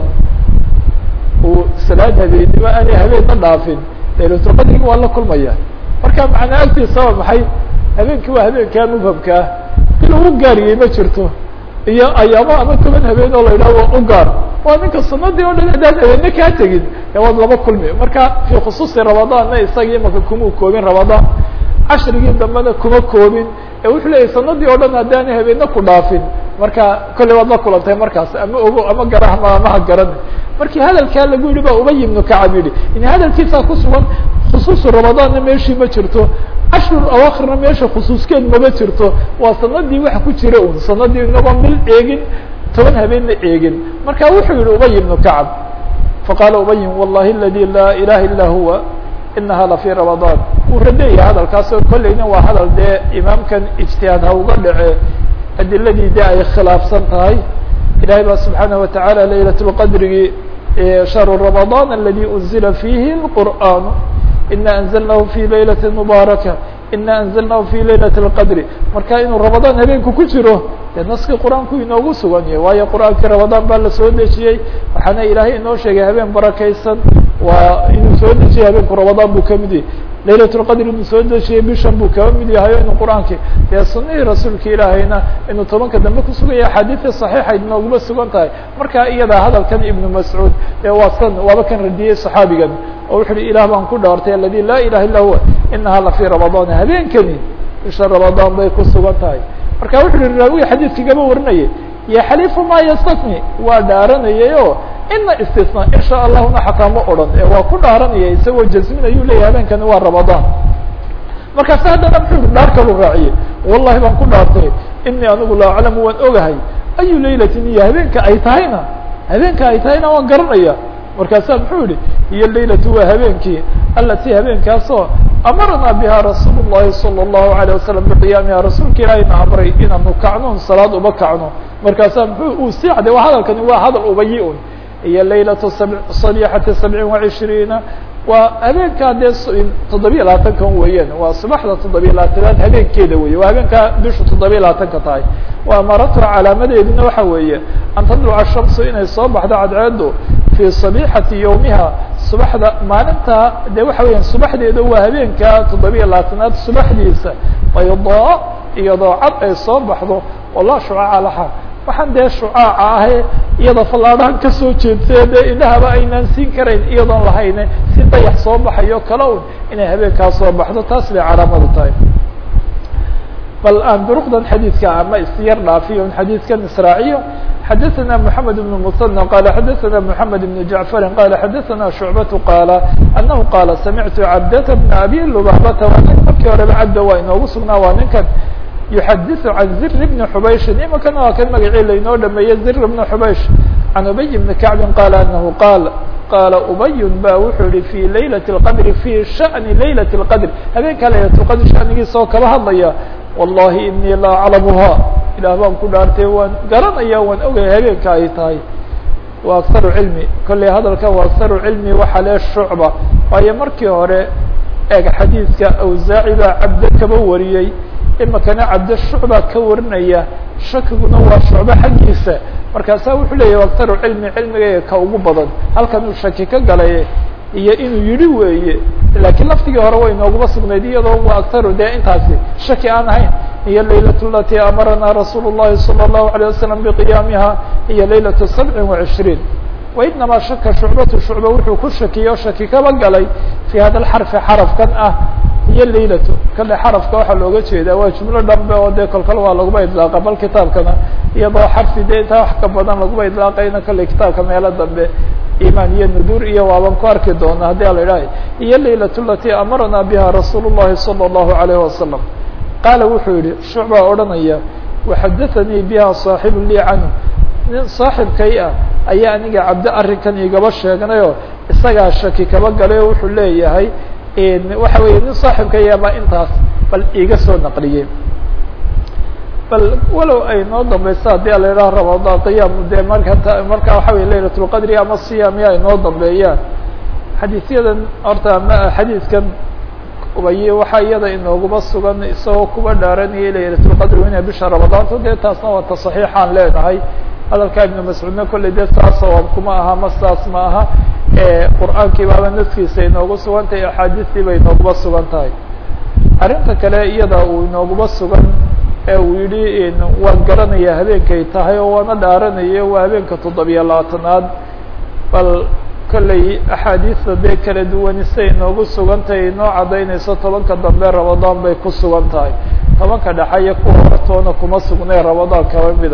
uu salaad habeenimo aanay habeenna dhaafin laylatulqadriga waa la kulmaya marka macnaa agtiisa waa maxay habeenkii waa habeenkaa mubhamkaa in ugu gaariyey ma jirto iyo ayaamo ama toban habeen oo la yidhaho waa u gaar waa ninka sanadii o dhan hadaan habeenne kaa tegin waad laba kulmi marka fii khusuusi ramadaanna isagii imaka kuma koobin ramadaan cashrigii dambena kuma koobin wuxuu leeyahy sanadii o dhan haddaana habeenne ku dhaafin marka kolley waad la kulantay markaas ama ogo ama garahma amaha garana markii hadalkaa lagu yihi ba ubay ibnu kacab yihi in hadalkiisaa kusugan khusuusu ramadaanna meeshii ma jirto cashrul awaakhirna meesha khusuuskeed mama jirto waa sanadii waxa ku jira un sanadii inagoo mil eegin toban habeenna eegin marka wuxuu yihi ubay ibnu kacab faqaala ubayin wallahi aladi laa ilaha illa huwa inaha la fii ramadaan wuu radeeya hadalkaas oo kolleyna waa hadal dee imaamkan ijtihaad ha uga dhace adiladii de ay khilaafsan tahay ilahay baa subxaanaه wataعala laylat اlqadrigi shahru ramaضan aladi unzila fiihi اlqur'an ina anzalnahu fi laylati mubaaraka ina anzalnahu fi laylat اlqadri marka inuu ramadaan habeenku ku jiro dee naskii qur-aanku inoogu sugan yahay waayo qur-aankii ramadaan baa la soo dejiyey waxaana ilaahay inoo sheegay habeen barakaysan waa inuu soo dejiyay habeenku ramadaan buu kamid yahay laylat اlqadr inuu soo dejiyey bishan buu kaba mid yahayo inuu qur-aanki dee sunihii rasuulka ilaahayna inuu tobanka dambe kusugan yahay axaadiidii صaxiixayd nooguma sugan tahay marka iyadaa hadalkan ibnu mascuud waa san waaba kan radiyey صaxaabigan oo wuxu uhi ilah baan ku dhaartay aladi laa ilaha illa huwa inaha la fii ramadaan habeenkani bisha ramadaan bay ku sugan tahay marka wuxu uhi raawiga xadiidka gaba warinayay yaxlifu ma yastafni waa dhaaranayay o ina istisna in sha allahuna xataa ma odhan waa ku dhaaranaya isagoo jasmin ayuu leeyahy habeenkani waa ramadaan markaasi haddana muxuu dhaar kalu raaciyey wallahi baan ku dhaartay inii anigu la aclamu waan ogahay ayu laylatin iyo habeenka ay tahayna waan garanaya markaasaa muxuu yihi iyo laylatu waa habeenkii alati habeenkaasoo amarnaa biha rasuul الlahi salى الlahu عalيه wasalam biqiyaamiha rasuulka ilaahayna amray inaanu kacno salaad uba kacno markaasaa muxuu uu sii caday waa hadalkani waa hadal ubayi un iyo laylatu صadixati 27 waa habeenkaa dee 7 weeyaan waa subaxda 7 habeenkeeda wey waa habeenkaa bishu 7 tahay waa amaratuha calaamadeeduna waxa weeye an tadluca shamsu inay soo baxdo cadceedu fii sabixati yawmiha subaxda maalinta de waxa weeyaan subaxdeeda waa habeenka 7 subaxdiisa baydaa iyadoo cad ay soo baxdo oo laa shucaaca laha waxaan dee shucaaca ahe iyadoo fallaadhahan kasoo jeedtay dee indhahaba aynaan siin karayn iyadoon lahayne si dayax soo baxayo kala un inay habeenkaa soo baxdo taas bay calaamadu tahay bal aan duruqdan xadiidka ama isyar dhaafiyo xadiidkan israaciyo xadaثna محamed بن المثنى qال xadaثna محamed بن جaعفr qال xadaثna شhuعبة qاaل أنه qاaل samictu cabdة بن abi lubabata waa nin markii horeba cabda waa inoogu sugnaa waa ninkan yuxadiث can zir بn xubayشhin imankana waa kan magacii lainoo dhameeyey zir بn xubayش can ubay بn kacbi qاl anahu qaal qaala ubay ba wuxuu yihi fi laylaة الqadr fi shaأni laylaة الqadr habeenkaa laylaة الqadr shanigiisa oo kala hadlaya wallahi inii la aclamuha ilaah baan ku dhaartay waan garanaya waan ogaya habeenka ay tahay waa akharu cilmi kolley hadalka waa akharu cilmi waxa lee shucba waayo markii hore eeg xadiidka awsaaci baa cabde kaba wariyey imakana cabde shucba ka warinaya shakiguna waa shucbe xaggiisa markaasaa wuxuu leeyahy akharu cilmi cilmigayga ka ugu badan halkan uu shaki ka galay iyo inuu yihi weeye lakiin laftigii hore way nooguma sugnayd iyadoo waa akharu dee intaasi shaki aan ahayn iyo laylat alati amarana rasuul الlahi salى الlahu عalيه wasalam biqiyaamiha iyo laylat 27 wainama shaka shucbatu shucba wuxuu ku shakiyey oo shaki kaba galay fi hada xarfi xarafkan ah iyo laylatu kale xarafka waxaa looga jeedaa waa jumlo dhambe oo dee kolkal waa laguma idlaaqa bal kitaabkana iyadoo xarfi dee intaa wax ka badan laguma idlaaqayna kale kitaabka meelo dambe iman iyo nudur iyo waaban ku arki doona haddii ala idhahay iyo laylat alati amarna biha rasuul الlahi salى الlahu عalيه wasalam qaala wuxuu yihi shucbaa odhanaya waxadaثanii biha صaaxibu lii canhu nin saaxibkay ah ayaa aniga cabdi arrinkan igaba sheegnayo isagaa shaki kaba galay oo wuxuu leeyahay waxa weeye nin saaxibkaya baa intaas bal iga soo naqliyey bal walow ay noo dambayso haddii la yidhaha ramadaan qiyaam dee marka waxa weye laylatulqadri ama siyaamiya ay noo dambeeyaan xadiisyadan horta xadiiskan ubaye waxaa iyada inooguma sugan isagoo kuba dhaaranayay laylatulqadri inay bisha ramadaanto dee taasna waa ta saxiixaan leenahay hadalkaa ibnu mascuudna kolley dee saas sawaab kuma aha ma saas ma aha qur'aankii baaba naskiisa inoogu sugan tahay axaadiistii bay inooguma sugan tahay arrinta kale iyada uu inooguma sugan uu yihi waan garanaya habeenkay tahay oo waana dhaaranaya waa habeenka 7-labaatanaad bal kolley axaadiista dee kala duwanisay inoogu sugan tahay inoo cadaynayso 10ka dambe ramadaan bay ku sugan tahay 10ka dhexeeya kuwa hortoona kuma sugnay ramadaan kaba mida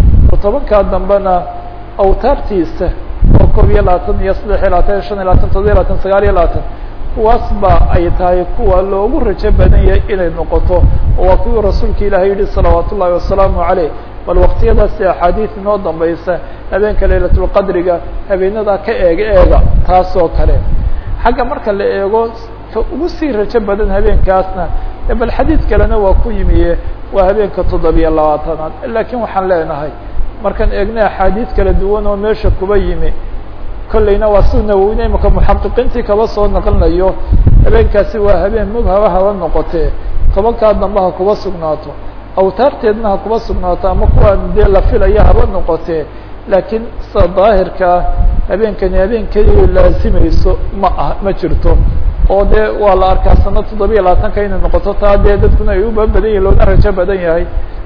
10kaa dambena awtaartiisa oo 21 iyo 23 iyo 25 27 29 kuwaas ba ay tahay kuwa loogu rajo badan yahay inay noqoto oo waa kuwii rasuulka ilaahay yihi salawaat ullahi wasalaamu caleyh bal waqtiyadaasi axaadiis inoo dambaysa habeenka laylatulqadriga habeenadaa ka eega taasoo kale xagga marka la eego ugu sii rajo badan habeenkaasna bal xadiid kalena waa ku yimiye waa habeenka 7-labaatanaad lakin waxaan leenahay markaan eegna axaadiis kala duwan oo meesha kuba yimi kolleyna waa si nawowne imaka muxaqiqiintii kaba soo naqlinayo habeenkaasi waa habeen mubhaba haba noqotee 10kaa dambe ha kuba sugnaato awtaarteedna ha kuba sugnaato ama kuwaan dee la filaya haba noqotee laakiin sida daahirkaa habeenkani habeen keliya laazimayso ma jirto oo dee waa la arkaa sana 7-labaatanka inay noqoto taa dee dadkuna ay u badan yihin loona rajo badan yahay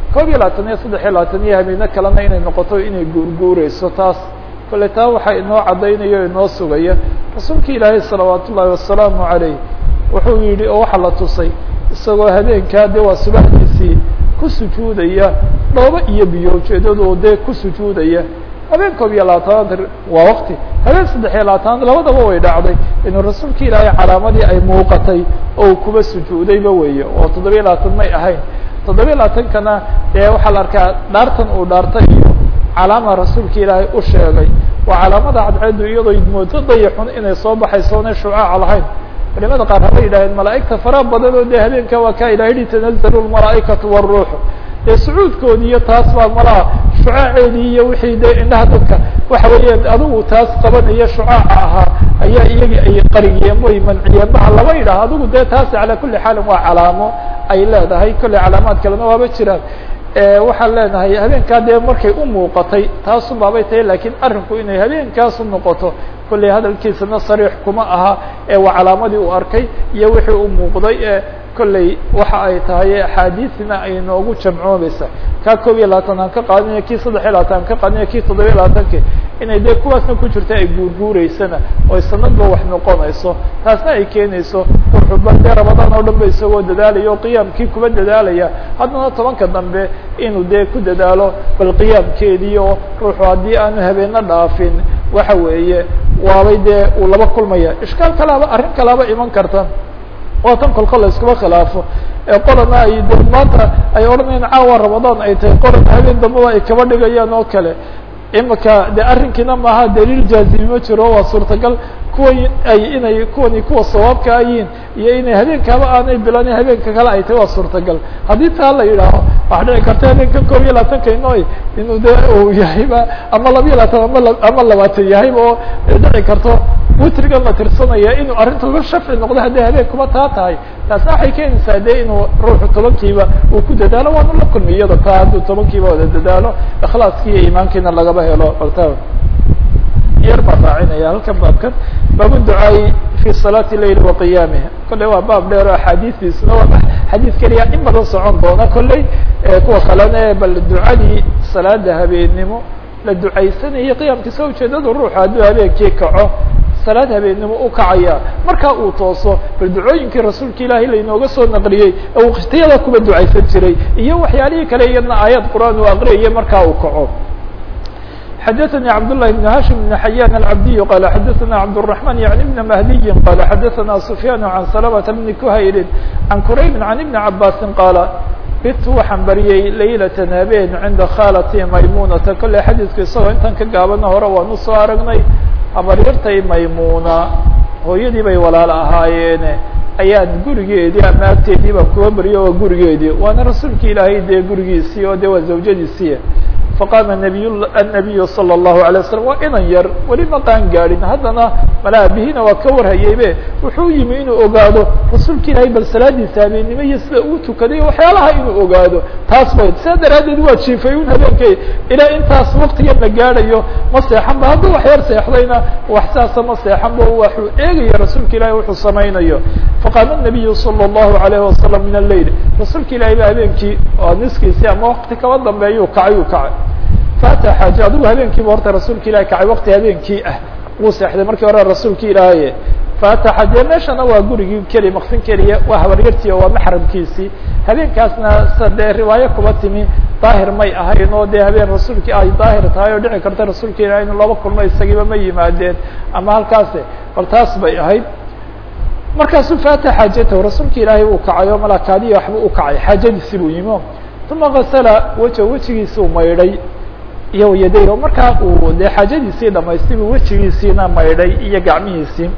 21 iyo 23 iyo habeeno kalena inay noqoto inay guurguureyso taas kole taa waxaa inoo cadaynayo inoo sugaya rasuulka ilaahay salawaat ullaahi wasalaamu caleyh wuxuu yihi oo waxaa la tusay isagoo habeenkaa dee waa subaxdiisii ku sujuudaya dhoobo iyo biyo ujeedadu dee ku sujuudaya habeen 11-labaatanaad waa waqti habeen 3-labaatanaad labadaba way dhacday inuu rasuulka ilaahay calaamadii ay muuqatay oo kuba sujuudayba weeye oo 7-labaatan may ahayn 7-labaatankana dee waxaa la arkaa dhaartan uu dhaartay iyo calaama rasuulka ilaahay u sheegay waa calaamada cadceedu iyadoo moodo dayaxun inay soo baxayso oonay shucaaca lahayn culimada qaar haba yidhaaheen malaa'igta faraha badan oo dee habeenka waa kaa ilahay yihi tanazalu lmalaa'ikatu wاruuxu dee sucuudkoodii iyo taas baa malaha shucaaceedii iyo wixii dee indhaha dadka waxa weeyaan adigu taas qabanaya shucaaca ahaa ayaa iyagii ay qariyeen way manciyeen maha laba yidhaah adigu dee taasi calaa kuli xaalin waa calaamo ay leedahay kolley calaamaad kalena waaba jiraan waxaan leenahay habeenkaa dee markay u muuqatay taasun baabay tahay lakiin arrinku inay habeenkaasu noqoto kolley hadalkiisana sariix kuma aha waa calaamadii uu arkay iyo wixii u muuqday kolley waxa ay tahay axaadiisina ay noogu jamcoomaysa kaa 11-labaatan aan ka qaadinaya kii 3-labaatan aan ka qaadinaya kii 7-labaatanki inay dee kuwaasna ku jirta ay guurguureysana oo sanadba wax noqonayso taasna ay keenayso ruuxuba dee ramadaan oo dhan ba isagoo dadaalaya oo qiyaamkii kuba dadaalaya haddana 10ka dambe inuu dee ku dadaalo bal qiyaamkeedii oo ruuxu haddii aanu habeeno dhaafin waxa weeye waabay dee uu laba kulmaya ishkaal kalaaba arrin kalaaba iman karta waa tan kolka la iskuma khilaafo qolana ay de maanta ay odhanayaan caawa ramadaan ay tahay qolana habeen dambaba ay kaba dhigayaan oo kale imika de arrinkiina maaha daliil jaazimi ma jiro waa suurtagal kuwa kuwani kuwa sawaabka ayiin iyo inay habeenkaaba aanay bilanin habeenka kale ay tahay waa suurtagal haddii taa la yidhaaho waxa dhici karta habeenka 11-labaatanka inuu de uu yahayba ama 2-labaatan ama 20 yahayba oo dhici karto witrigan la tirsanaya inuu arrinta uga shafci noqdo haddii habeenkuba taa tahay taasna waxay keenaysaa de inuu ruuxu 10kiiba uu ku dadaalo waana la kulmi iyada taa hadduu 10kiiba wada dadaalo ikhlaaskii iyo iimaankiina lagaba helo barta yar baa raacinaya halkan baabkan baabu ducaai fi salaati layl wa qiyaamiha kolley waa baab dheer oo axaadiistiisuna waa xadiis keliya in badan socon doona kolley kuwa kalena bal ducadii salaada habeennimo la ducaysanayay qiyaamkiisa ujeedada ruuxu hadduu habeenkii kaco salaad habeennimo u kacaya markaa uu tooso bal ducooyinkii rasuulka ilaahay lainooga soo naqliyey ee waqtiyada kuba ducaysan jiray iyo waxyaalihii kale iyadna aayad qur'aan uu aqriyaya markaa uu kaco xdثnي cبd اللh بن hاشم بن حyان العبدي qال xdثna cبدالرحمن يعني بن مهدي qال xdثna سفyان عن سلمة بن كhayl عن كرayب عن بن عباس qال bitu waxaan baryay laylatan habeen cinda khaalati maymunata kolley xadiidku isagoo intan ka gaabana hore waan usoo aragnay habaryartay maymuna hooyadii bay walaalo ahaayeene ayaan gurigeedii ama agteedii baan kuga baryo oo gurigeedii waana rasuulki ilaahay dee gurigiisii oo dee waa zawjadiisii faqaama الnabiyu salى الlahu عalيه waslm waa inan yar weli ma qaan gaadhin haddana malaabihina waa ka warhayeybe wuxuu yimi inuu ogaado rasuulka ilaahay bal salaadiisa habeennimo iyo sida uu tukaday waxyaalaha inuu ogaado taas bay sidaa daraaddeed waa jiifay un habeenkay ilaa intaas waktigan la gaadhayo ma seexan ba hadduu wax yar seexdayna wax saasa ma seexan ba waxuu eegaya rasuulka ilahay wuxuu samaynayo faqaama الnabiyu salى الlahu عalayه wasalam min aleyl rasuulka ilahay ba habeenkii oo niskiisii ama wakti kaba dambeeyuu kacay faata xaaje adigu habeenkiiba horta rasuulka ilahay kacay wakti habeenkii ah wuu seexday markii hore rasuulka ilaahay faata xaaje meeshana waa gurigii keliya maqsin keliya waa habaryartii oo waa maxramkiisii habeenkaasna sa dee riwaayo kuba timi daahir may ahayn oo dee habeen rasuulkii ay daahir tahay oo dhici karta rasuulka ilahay inu laba kulmo isagiiba ma yimaadeen ama halkaase bal taas bay ahayd markaasuu faata xaajatahu rasuulka ilaahay uu kacay oo malakaadiya waxba u kacay xaajadiisi buu yimi uma gasala wejigiisuu maydhay iyo yaday oo markaa uu dee xaajadiisii dhamaystay buu wejigiisiina maydhay iyo gacmihiisii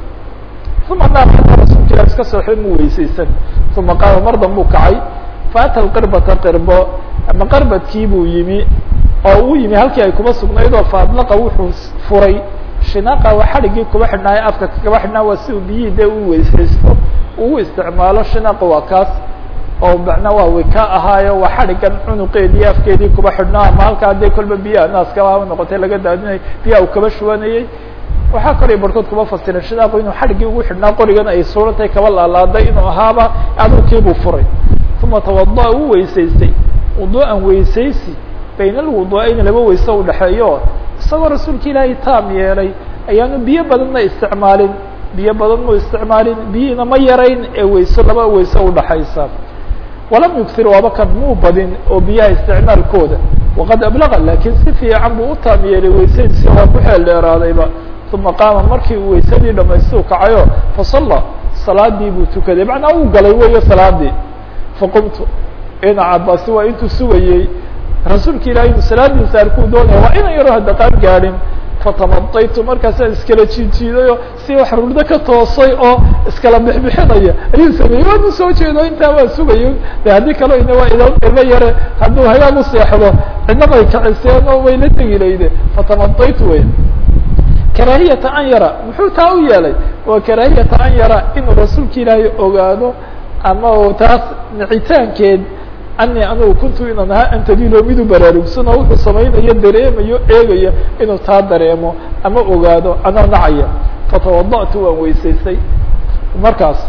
uma naam xataa rasuulka ilah iska sooxay mu weysaysan uma qaama mar danbuu kacay faata lqirbata qirbo ama qarbadkii buu yimi oo uu yimi halkii ay kuba sugnayd oo faadlaqa wuxuu furay shinaaqa waa xadhiggii kuba xidhnaayo afka kaba xidhnaa waa si uu biyihii dee u weysaysto uu isticmaalo shinaaqa waa kaas oo macna waa wika ahaayo waa xadhigan cunuqeedii afkeedii kuba xidhnaa ama halkaa dee kolba biyaha naaskaba noqotay laga daadinay biyaha uu kaba shubanayey waxaa kalay barkood kuba fasiren shidaaqu inuu xadhiggii ugu xidhnaa qorigan ay suurantay kaba laalaaday inuu ahaaba adulkiibuu furay uma tawada uu weysaystay wuduu'an weysaysi bayna alwuduu'ayn laba weyse udhexeeyo isagoo rasuulka ilaahay taam yeelay ayaanu biyo badanna isticmaalin biyo badan mu isticmaalin biyihiina ma yarayn ee weyso laba weyse udhaxaysa walam yugtir waaba kan muu badin oo biyaha isticmaalkooda waqad ablaqa lakin si fiican buu u taam yeelay weysadiisi waa ku xeel dheeraadayba uma qaama markii uu weysadii dhamaystuu kacayo fasalla salaadii buu tukaday macnaa uu galay weyo salaadii faqumtu ina cabaasi waa intuu sugayey rasuulka ilahay inu salaadiisa arkuu doonaya waa inan yaro hadda qaan gaadhin fatamadaytu markaasaan iskala jiijiidayo si wax rurdo ka toosay oo iskala bixbixinaya ayuu sameeyey waan usoo jeedo intaa waa sugayo de haddii kaleo ina waa ilmo yare hadduu hagaag u seexdo cidna bay kaciseen oo way la tegi layde fatamadaytu wey karaahiyata an yara muxuu taa u yeelay waa karaahiyata an yara inuu rasuulka ilaahay ogaado ama taas nicitaankeed ani anugu kuntu inaan ahaa antadilo midu baraarugsan oo wuxuu samaynayo dareemayo eegaya inuu taa dareemo ama ogaado anoo nacaya fatawada'tu waan weysaystay markaas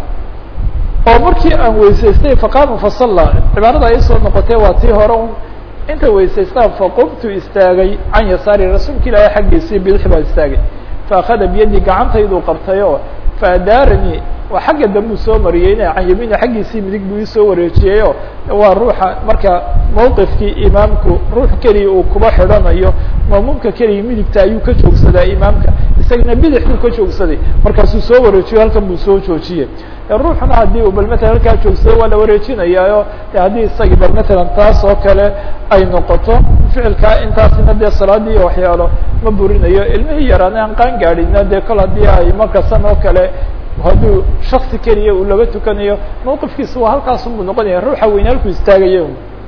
oo markii aan weysaystay faqaama fasalla cibaarada ay soo noqotee waa tii hore un inta weysaystaan faqumtu istaagay can yasaari rasuulka ilaahay xaggiisii bidix baa istaagay faakada biyadii gacantayduu qabtay oo faadaaranii waa xagga dambuu soo mariyeyna can yamiini xaggiisii midig buu isoo wareejiyeyo waa ruuxa marka mawqifkii imaamku ruux keliya uu kuba xidhanayo mamuumka keliya midigta ayuu ka joogsadaa imaamka isagana bidixbuu ka joogsaday markaasuu soo wareejiyo halkan buu soo joojiyey ruuxuna haddii uu bal matalan halkaa joogsado waa la wareejinayaayo haddii isagii bal matalan taas oo kale ay noqoto ficilkaa intaasina dee salaadii iyo waxyaalo ma burinayo ilmihii yaraana aan qaan gaadhina dee kol haddii ay markasan oo kale hadduu shaksi keliya uu laga tukanayo mawqifkiisa waa halkaasunbuu noqonaya ruuxa weyne halkuu istaagayo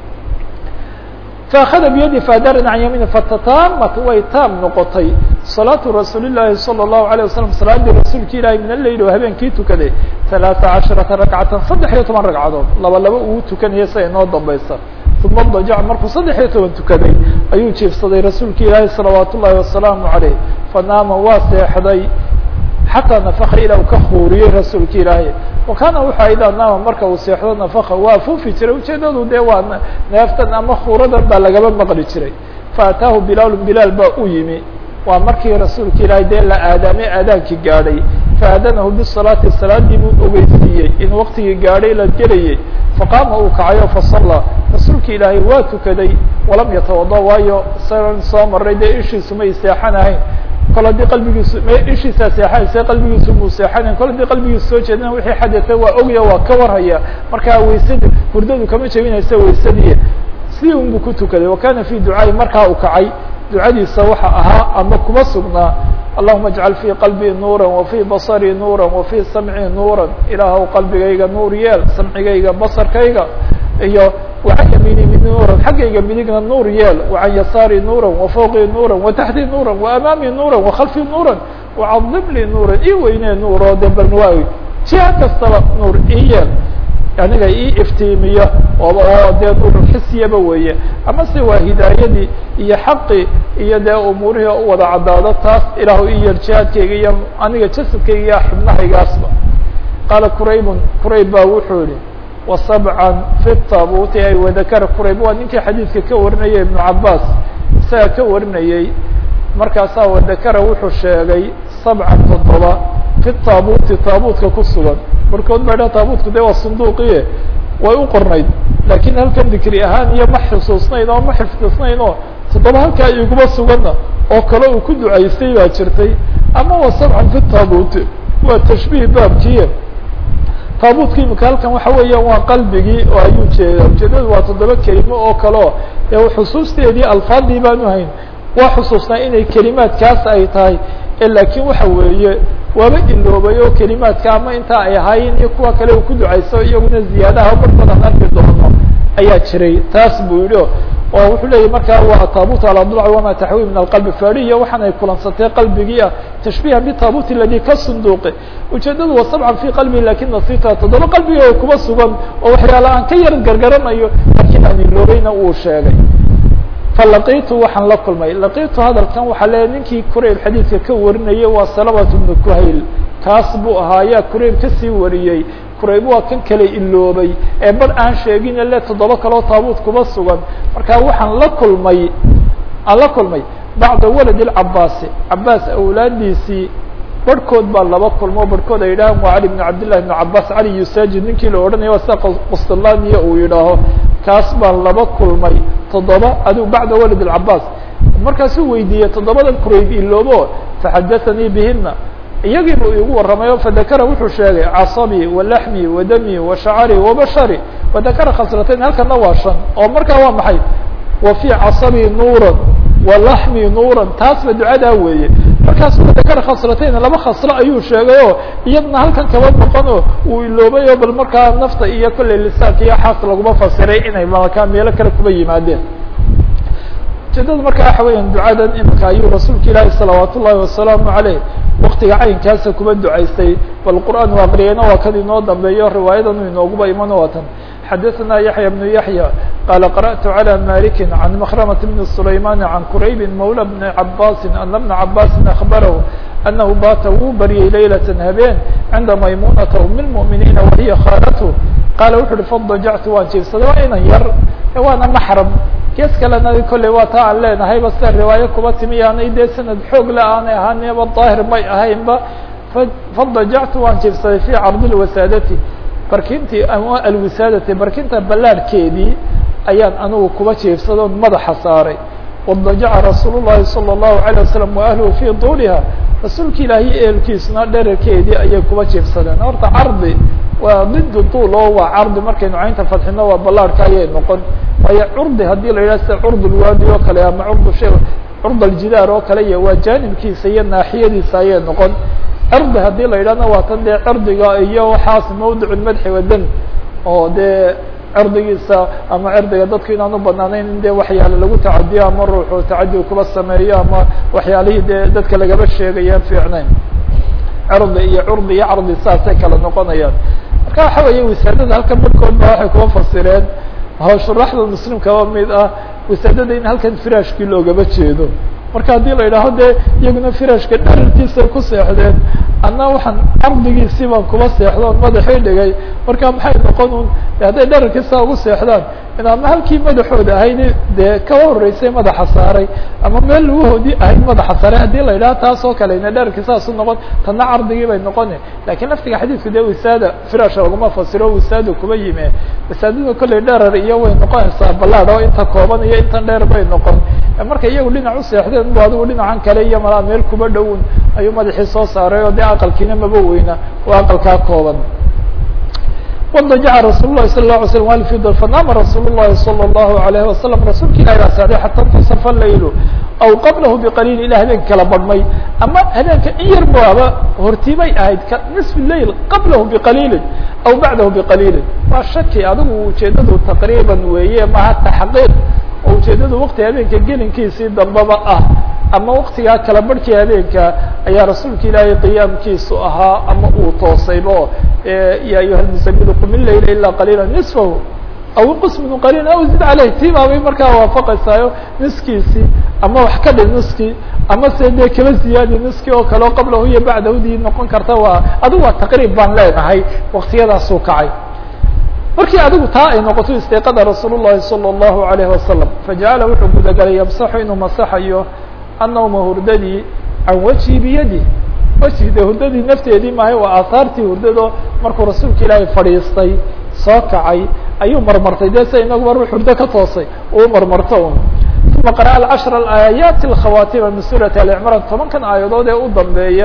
faakada biyadi faadaran can yamiini fatataamat way taam noqotay salaatu rasuuli llaahi salى الlahu عalيه wasalam salaadii rasuulka ilaahay min aleyl oo habeenkii tukaday 13 ragcatan 13 ragcadood laba uu tukanaya sida inoo dambaysa uma dajac markuu 13 tukaday ayuu jiifsaday rasuulka ilaahay salawaat ullahi wasalaamu عaleyh fanaama waa seexday xataa nafaka ilaa uu ka huuriyey rasuulka ilaahay wakana wuxuu idaa naama marka uu seexdo nafaka waa fuufi jiray ujeedadu dee waa neeftan ama huuradan baa lagaba maqli jiray faataahu bilaal bilaal baa u yimi waa markii rasuulka ilaahay dee la aadaamay aadaankii gaadhay faadanahu bisalaati salaadii buu ogeysiiyey in waktigii gaadhay la gelayay faqaama uu kacayo fasalla rasuulka ilaahay waa tukaday walam yatawada waayo isagan soo maray dee ishiisu may seexanahayn kol haddii qalbigiisu ishiisaa seexanaysa qalbigiisu muu seexanayn kol haddii qalbigiisu soo jeedana wixii xadata waa ogya waa ka warhaya markaa weysada hurdadu kama jebinaysa waysadii sidii unbu ku tukaday wakana fi ducaa'i markaa uu kacay ducadiisa waxa ahaa ama kuma sugnaa allahuma اjcal fii qalbii nuura wafii basarii nuura wafii samcii nuura ilaahw qalbigayga nuur yeel samcigayga basarkayga iyo wacan yamiini mid nuuran xaggayga midigna nuur yeel wacan yasaari nuura wafوqii nuura wataxtii nuura waamaamii nuura wakhalfii nuura wacadib lii nuura ii weynee nuuro de balnawaawi jiha kastaba nuur ii yeel aniga ii iftiimiyo oo dee nuur xisiyaba weeye ama se waa hidaayadii iyo xaqii iyo dee umuurihii u wada caddaado taas ilaahu ii yeel jihaadkayga iyo aniga jasadkayga iyo xubnahaygaasba qaala qurayb baa wuxuu yihi وسبعا في الطاabuuti ay wadakara qurayb waa ninkii xadiidka ka warinayay iبnu cabaas isaga ka warinayey markaasaa wadakara wuxuu sheegay 7 todoba fi taabuuti taabuutka ku sugan markood ba taabuutku de waa sanduuqiye way u qornayd lakin halkan dikri ahaan iyo ma xusuusnayn oo ma xifdisnayn oo 7 halkaa iguma sugana oo kale uu ku ducaystay baa jirtay ama waa 7 fi taabuuti waa tashbiih baabkiye taabuutka imika halkan waxa weeyaan waa qalbigii oo ayuu jeeda ujeedadu waa 7 kelimo oo kaleo ee xusuusteedii alfaadii baanu hayn waa xusuusnaa inay kelimaadkaas ay tahay lakin waxa weeye waaba iloobay oo kelimaadka ama inta ay ahaayeen iyo kuwa kale uu ku ducayso iyaguna ziyaadaha mar badan arki doono ayaa jiray taas buu yihi oo wuxuu leeyahy markaa waa taabuut aladlc wama taxwi min alqalbi fariya waxaan ay kulansatay qalbigii ah tashbiha bitaabuut aladi ka sunduuqi ujeedadu waa 7 fi qalbi lakin nasita 7 qalbiga oo kuba sugan oo waxyaala aan ka yar gargaranayo lakin aan iloobayna uu sheegay falaqitu waxaan la kulmay laqitu hadalkan waxaa leeyahy ninkii qurayb xadiidka ka warinayay waa salamat ibnu kuhayl kaas buu ahaa yaa qurayb kasii wariyey qurayb waa kan kale iloobay ee bar aan sheegin le 7 kaloo taabuut kuba sugan marka waxaan la kulmay bacda walad اcabaasi cabaas awlaadiisii barhkood baa laba kulmo barhkood ay yidhahaan waa cali bn cabdillahi ibn cabaas cali yusaajid ninkii la odhanaya sida qustalaaniya uu yidhaaho kaas baan laba kulmay 7 adigu bacda walad اcabaas markaasuu weydiiyey 7dan qurayb iloobo faxadaanii bihina iyagii buu igu waramayo fadakara wuxuu sheegay caصabii walaxmii wadamii washacari wabashari wadakara khaslatayn halkana waa 5 oo markaa waa maxay wa fii caصabii nuura walaxmii nuura taasba ducadaa weeye markaasu wadakara khaslatayn 2 khaslo ayuu sheegay oo iyadna halkan kaba noqono uu iloobay oo bal markaa nafta iyo kolley lisaanka iyo xaas laguma fasiray inay malakaa meelo kale kuba yimaadeen ujeedada marka waxa weeyaan ducadan imika ayuu rasuulka ilaahi salawaat ullahi wasalaamu aleyh waktiga caynkaasa kuba ducaystay bal qur'aan u aqriyayna waa kan inoo dambeeyo riwaayadan inooguba imano watan xadaثna yaحya بن yaحya qala qarأtu عalى maliki can mkrmة bn سulayman can qurayb mawlى bni cabasi ana bna cabasi akbarahu anahu baata wuu baryay laylaة habeen cinda maymunata um اlmؤminiina wahiya khaalathu qaala wuxu uhi fadajactu waan jiibsaday waa inan yar waana maxram gees kalena kolley waa taa aan leenahayba sida riwaayo kuba timi aanay dee sanad xoog la aanay ahaanba daahir may ahaynba fadajactu waan jiibsaday fii cardi lwasaadati barkintii ama alwisaadati barkinta ballaarhkeedii ayaan anigu kuba jiibsado madaxa saaray wadajaca rasuul الlahi salى الlahu عalيه wasalam waahluhu fii duuliha rasuulka ilaahiy eelkiisuna dherarkeedii ayay kuba jiibsadeen horta cardi waa did duul oo waa cardi markaynu caynta fadxino waa ballaarhka ayay noqon waayo curdi haddii la yidhah sida curd lwaadi oo kale ama curd aljidaar oo kale iyo waa jaanibkiisa iyo naaxiyadiisa ayay noqon cirdi haddii la yidhahna waa tan dee cirdiga iyo waxaas mawdic madxi wadan oo dee cirdigiisa ama cirdiga dadku inaan u banaanayn in dee waxyaale lagu tacadiyo ama ruuxu tacadi kuba sameeyo ama waxyaalihii dee dadka lagaba sheegayaan fiicnayn cirdi iyo curdi iyo cardi saasay kala noqonayaan marka waxa weeye wisaadada halkan barhkood ba waxay kuba fasireen shuraxda muslimkaba mid ah wisaadada in halkan firashkii loogaba jeedo marka haddii la yidhaaho dee iyaguna firashka dherarkiisa ku seexdeen anna waxaan cardigiisii baan kuba seexdoon madaxii dhigay marka maxay noqon un hadday dherarkiisa ugu seexdaan in ama halkii madaxooda ahayd dee kaba horeysay madaxa saaray ama meel laguhoodii ahayd madaxa saaray haddii la yidhaho taas oo kale ina dherarkii saasu noqon tanna cardigii bay noqone lakin laftiga xadiidku dee wisaada firasha laguma fasiro wisaada kuba yime wisaadada kolley dherar iyo way noqonaysaa ballaad oo inta kooban iyo intan dheer bay noqon marka iyagu dhinac u seexdeen bu adigu dhinacan kale iyo malaa meel kuba dhown ayuu madaxii soo saaray oo dee aqalkiina maba weyna waa aqalkaa kooban وضجع رsuل الlahi صلى الله عليه وسلم والفd فنام رsuل الlahi صلى الله عليه وسلم رasuulka ilah baa saaday حatى انتصف الlayl أو qبلh بqليل ilaa habeenka kala badhmay ama habeenka in yar baaba hortibay ahayd نصف الlayl qبلh بqليل أو baعdah بqليل waa shaki adigu ujeedadu تqريبا weeye maha تxقيq oo ujeedadu wkti habeenka gelinkiisii dambaba ah ama waktigaa kala barhkii habeenka ayaa rasuulka ilaahay qiyaamkiisu ahaa ama uu toosaybo ya ayuha الmزmil qum الlayl ilا qalيilا نصفh aw qs min qalيil aw zid عaleyh tii baabay markaa waafaqaysaayo niskiisii ama wax ka dhig niskii ama se dee kala ziyaadi niski oo kale o qablahu iyo bacdahudii noqon karta waa adigu waa taqriib baan leenahay waktiyadaasuu kacay markii adigu taa ay noqoto istiqada rasuul الlahi salى الlahu عalيه wasalam fajacala wuxuu gudagalay ymsaxu inuu masaxayo annawma hurdadii can wajhi biyadi wejhide hurdadii nafteedii maahay waa aahaartii hurdado markuu rasuulka ilaahay fadhiistay soo kacay ayuu marmartay dee se inagu mar hurdo ka toosay uu marmarto un uma qara'a alcashra alaayaati alkhawaatima min suurati alicmraan 10kan aayadood ee u dambeeya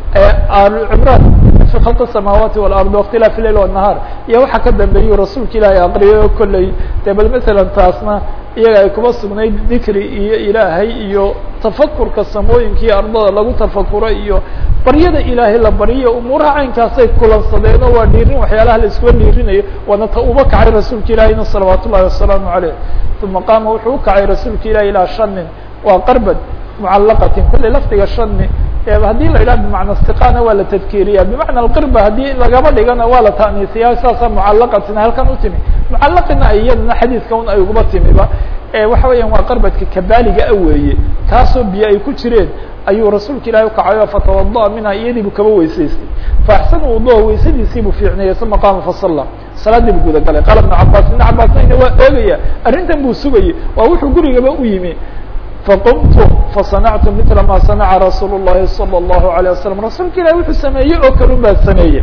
aalcimraan fi khalq الsamaawaati wاlard waاkhtilaafi اleyl والnahaar iyo waxa ka dambeeyuu rasuulka ilaahay aqriyay oo kolley dee bal masalan taasna iyaga ay kuma sugnayd dikri iyo ilaahay iyo tafakurka samooyinka iyo ardada lagu tafakuro iyo baryada ilaahay la baryo umuuraha caynkaasay kulansadeen oo waa dhiirin waxyaalaha la iskuba dhiirinayo waana ta uba kacay rasuulka ilaahayna salawaat ullahi wasalaamu caleyh uma qaama wuxuu u kacay rasuulka ilahi ilaa shanin waa qarbad mucalaqatin kulley lafdiga shani haddii la yidhaha bimacna istiqaana waa la tadkiiriya bimacna alqirba haddii lagaba dhigana waa la ta'niisiyaa saasa mucalaqatina halkan u timi mucalaqina ay iyadana xadiidka un ay uguba timiba waxa weeyaan waa qarbadka kabaaliga a weeye kaasoo biyo ay ku jireen ayuu rasuulka ilahi ukacayo fatawada'a minha iyadii buu kaba weysaystay faaxsana wuduha weysadiisii buu fiicnayay uma qaama fasalla salaadii buu guda galay qaala ibnu cabaas ibna cabaasnayna waa oogaya arrintan buu sugayay waa wuxuu gurigaba u yimi faqumtu fasanactu mila ma sanaca rasuul الlahi salى الlahu عalيه wasalam rasuulka ilahi wuxuu sameeyey oo kalun baa sameeyey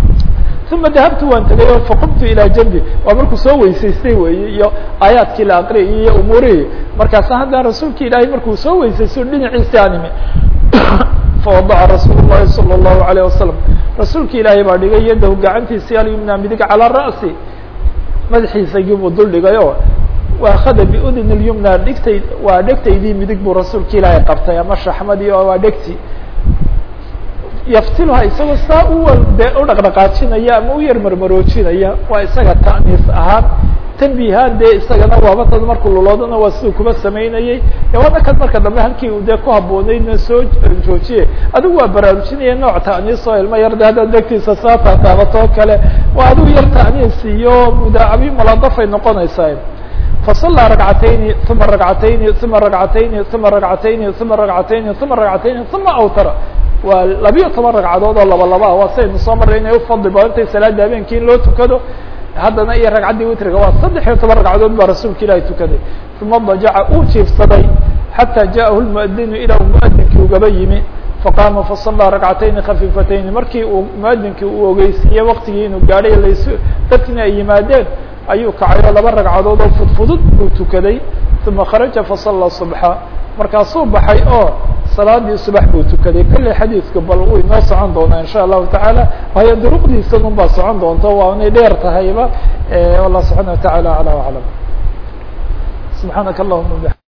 uma dahabtu waan tegay o faqumtu ilaa janbi waa markuu soo weysaystay weeye iyo aayaadkii la aqriyay iyo umuurihii markaasa haddana rasuulka ilaahay markuu soo weysaysto dhinaciisi aan imi fawadaca rasuul الlahi salى الlahu عalيه wasalam rasuulka ilaahay baa dhigay yadahu gacantiisii alyumna midig calىa ra'si madaxiisagii buu dul dhigayo waakada biudin اlyumna dhigtay waa dhegtaydii midig buu rasuulka ilaahay qabtay ama shaxmadii oo waa dhegti yaftilha isagoo saa de u dhaqdhaqaajinaya ama u yar marmaroojinaya waa isaga ta'niis ahaan tanbihaan dee isagana waabatad markuu luloodana waa siduu kuba samaynayey waana kan marka dambe halkii uu dee ku habboonaydna soo joojiye adigu waa baraarujinaya nooc ta'niis oo ilmo yar de haddaad degtiisa saa taataabatoo kale waa adigu yar ta'niis iyo mudaacabiyo malaadafay noqonaysaa فصلى ركعتين ثم ركعتين ثم ركعتين ثم ركعتين ثم ركعتين ثم ركعتين ثم أوتر waa 12 ragcadood oo laba waa saynu soo maray inay u fadli badan salaada habeenkii in loo tukado haddana iyo ragcaddii witriga waa 13 ragcadood baa rasuulka ilaahay tukaday uma dajaca uu jiifsaday xataa jaahu lmuadinu ilaa muadinkii ugaba yimi faqaama fasallaa ragcatayni khafiifatayni markii uu muadinkii uu ogeysiiyey waktigii inuu gaadhay dadkina ay yimaadeen ayuu kacay oo 2 ragcadood oo fudfudud uu tukaday uma kharaja fasallaa subxa markaasuu baxay oo salaadii subax buu tukaday kolley xadiidku bal uu inoo socon doonaa in sha allahu tacaala waayo duruqdiisan un baa socon doonta waa inay dheer tahayba wallah subxaana wa tacaala aclى aclam subxaanaka allahuma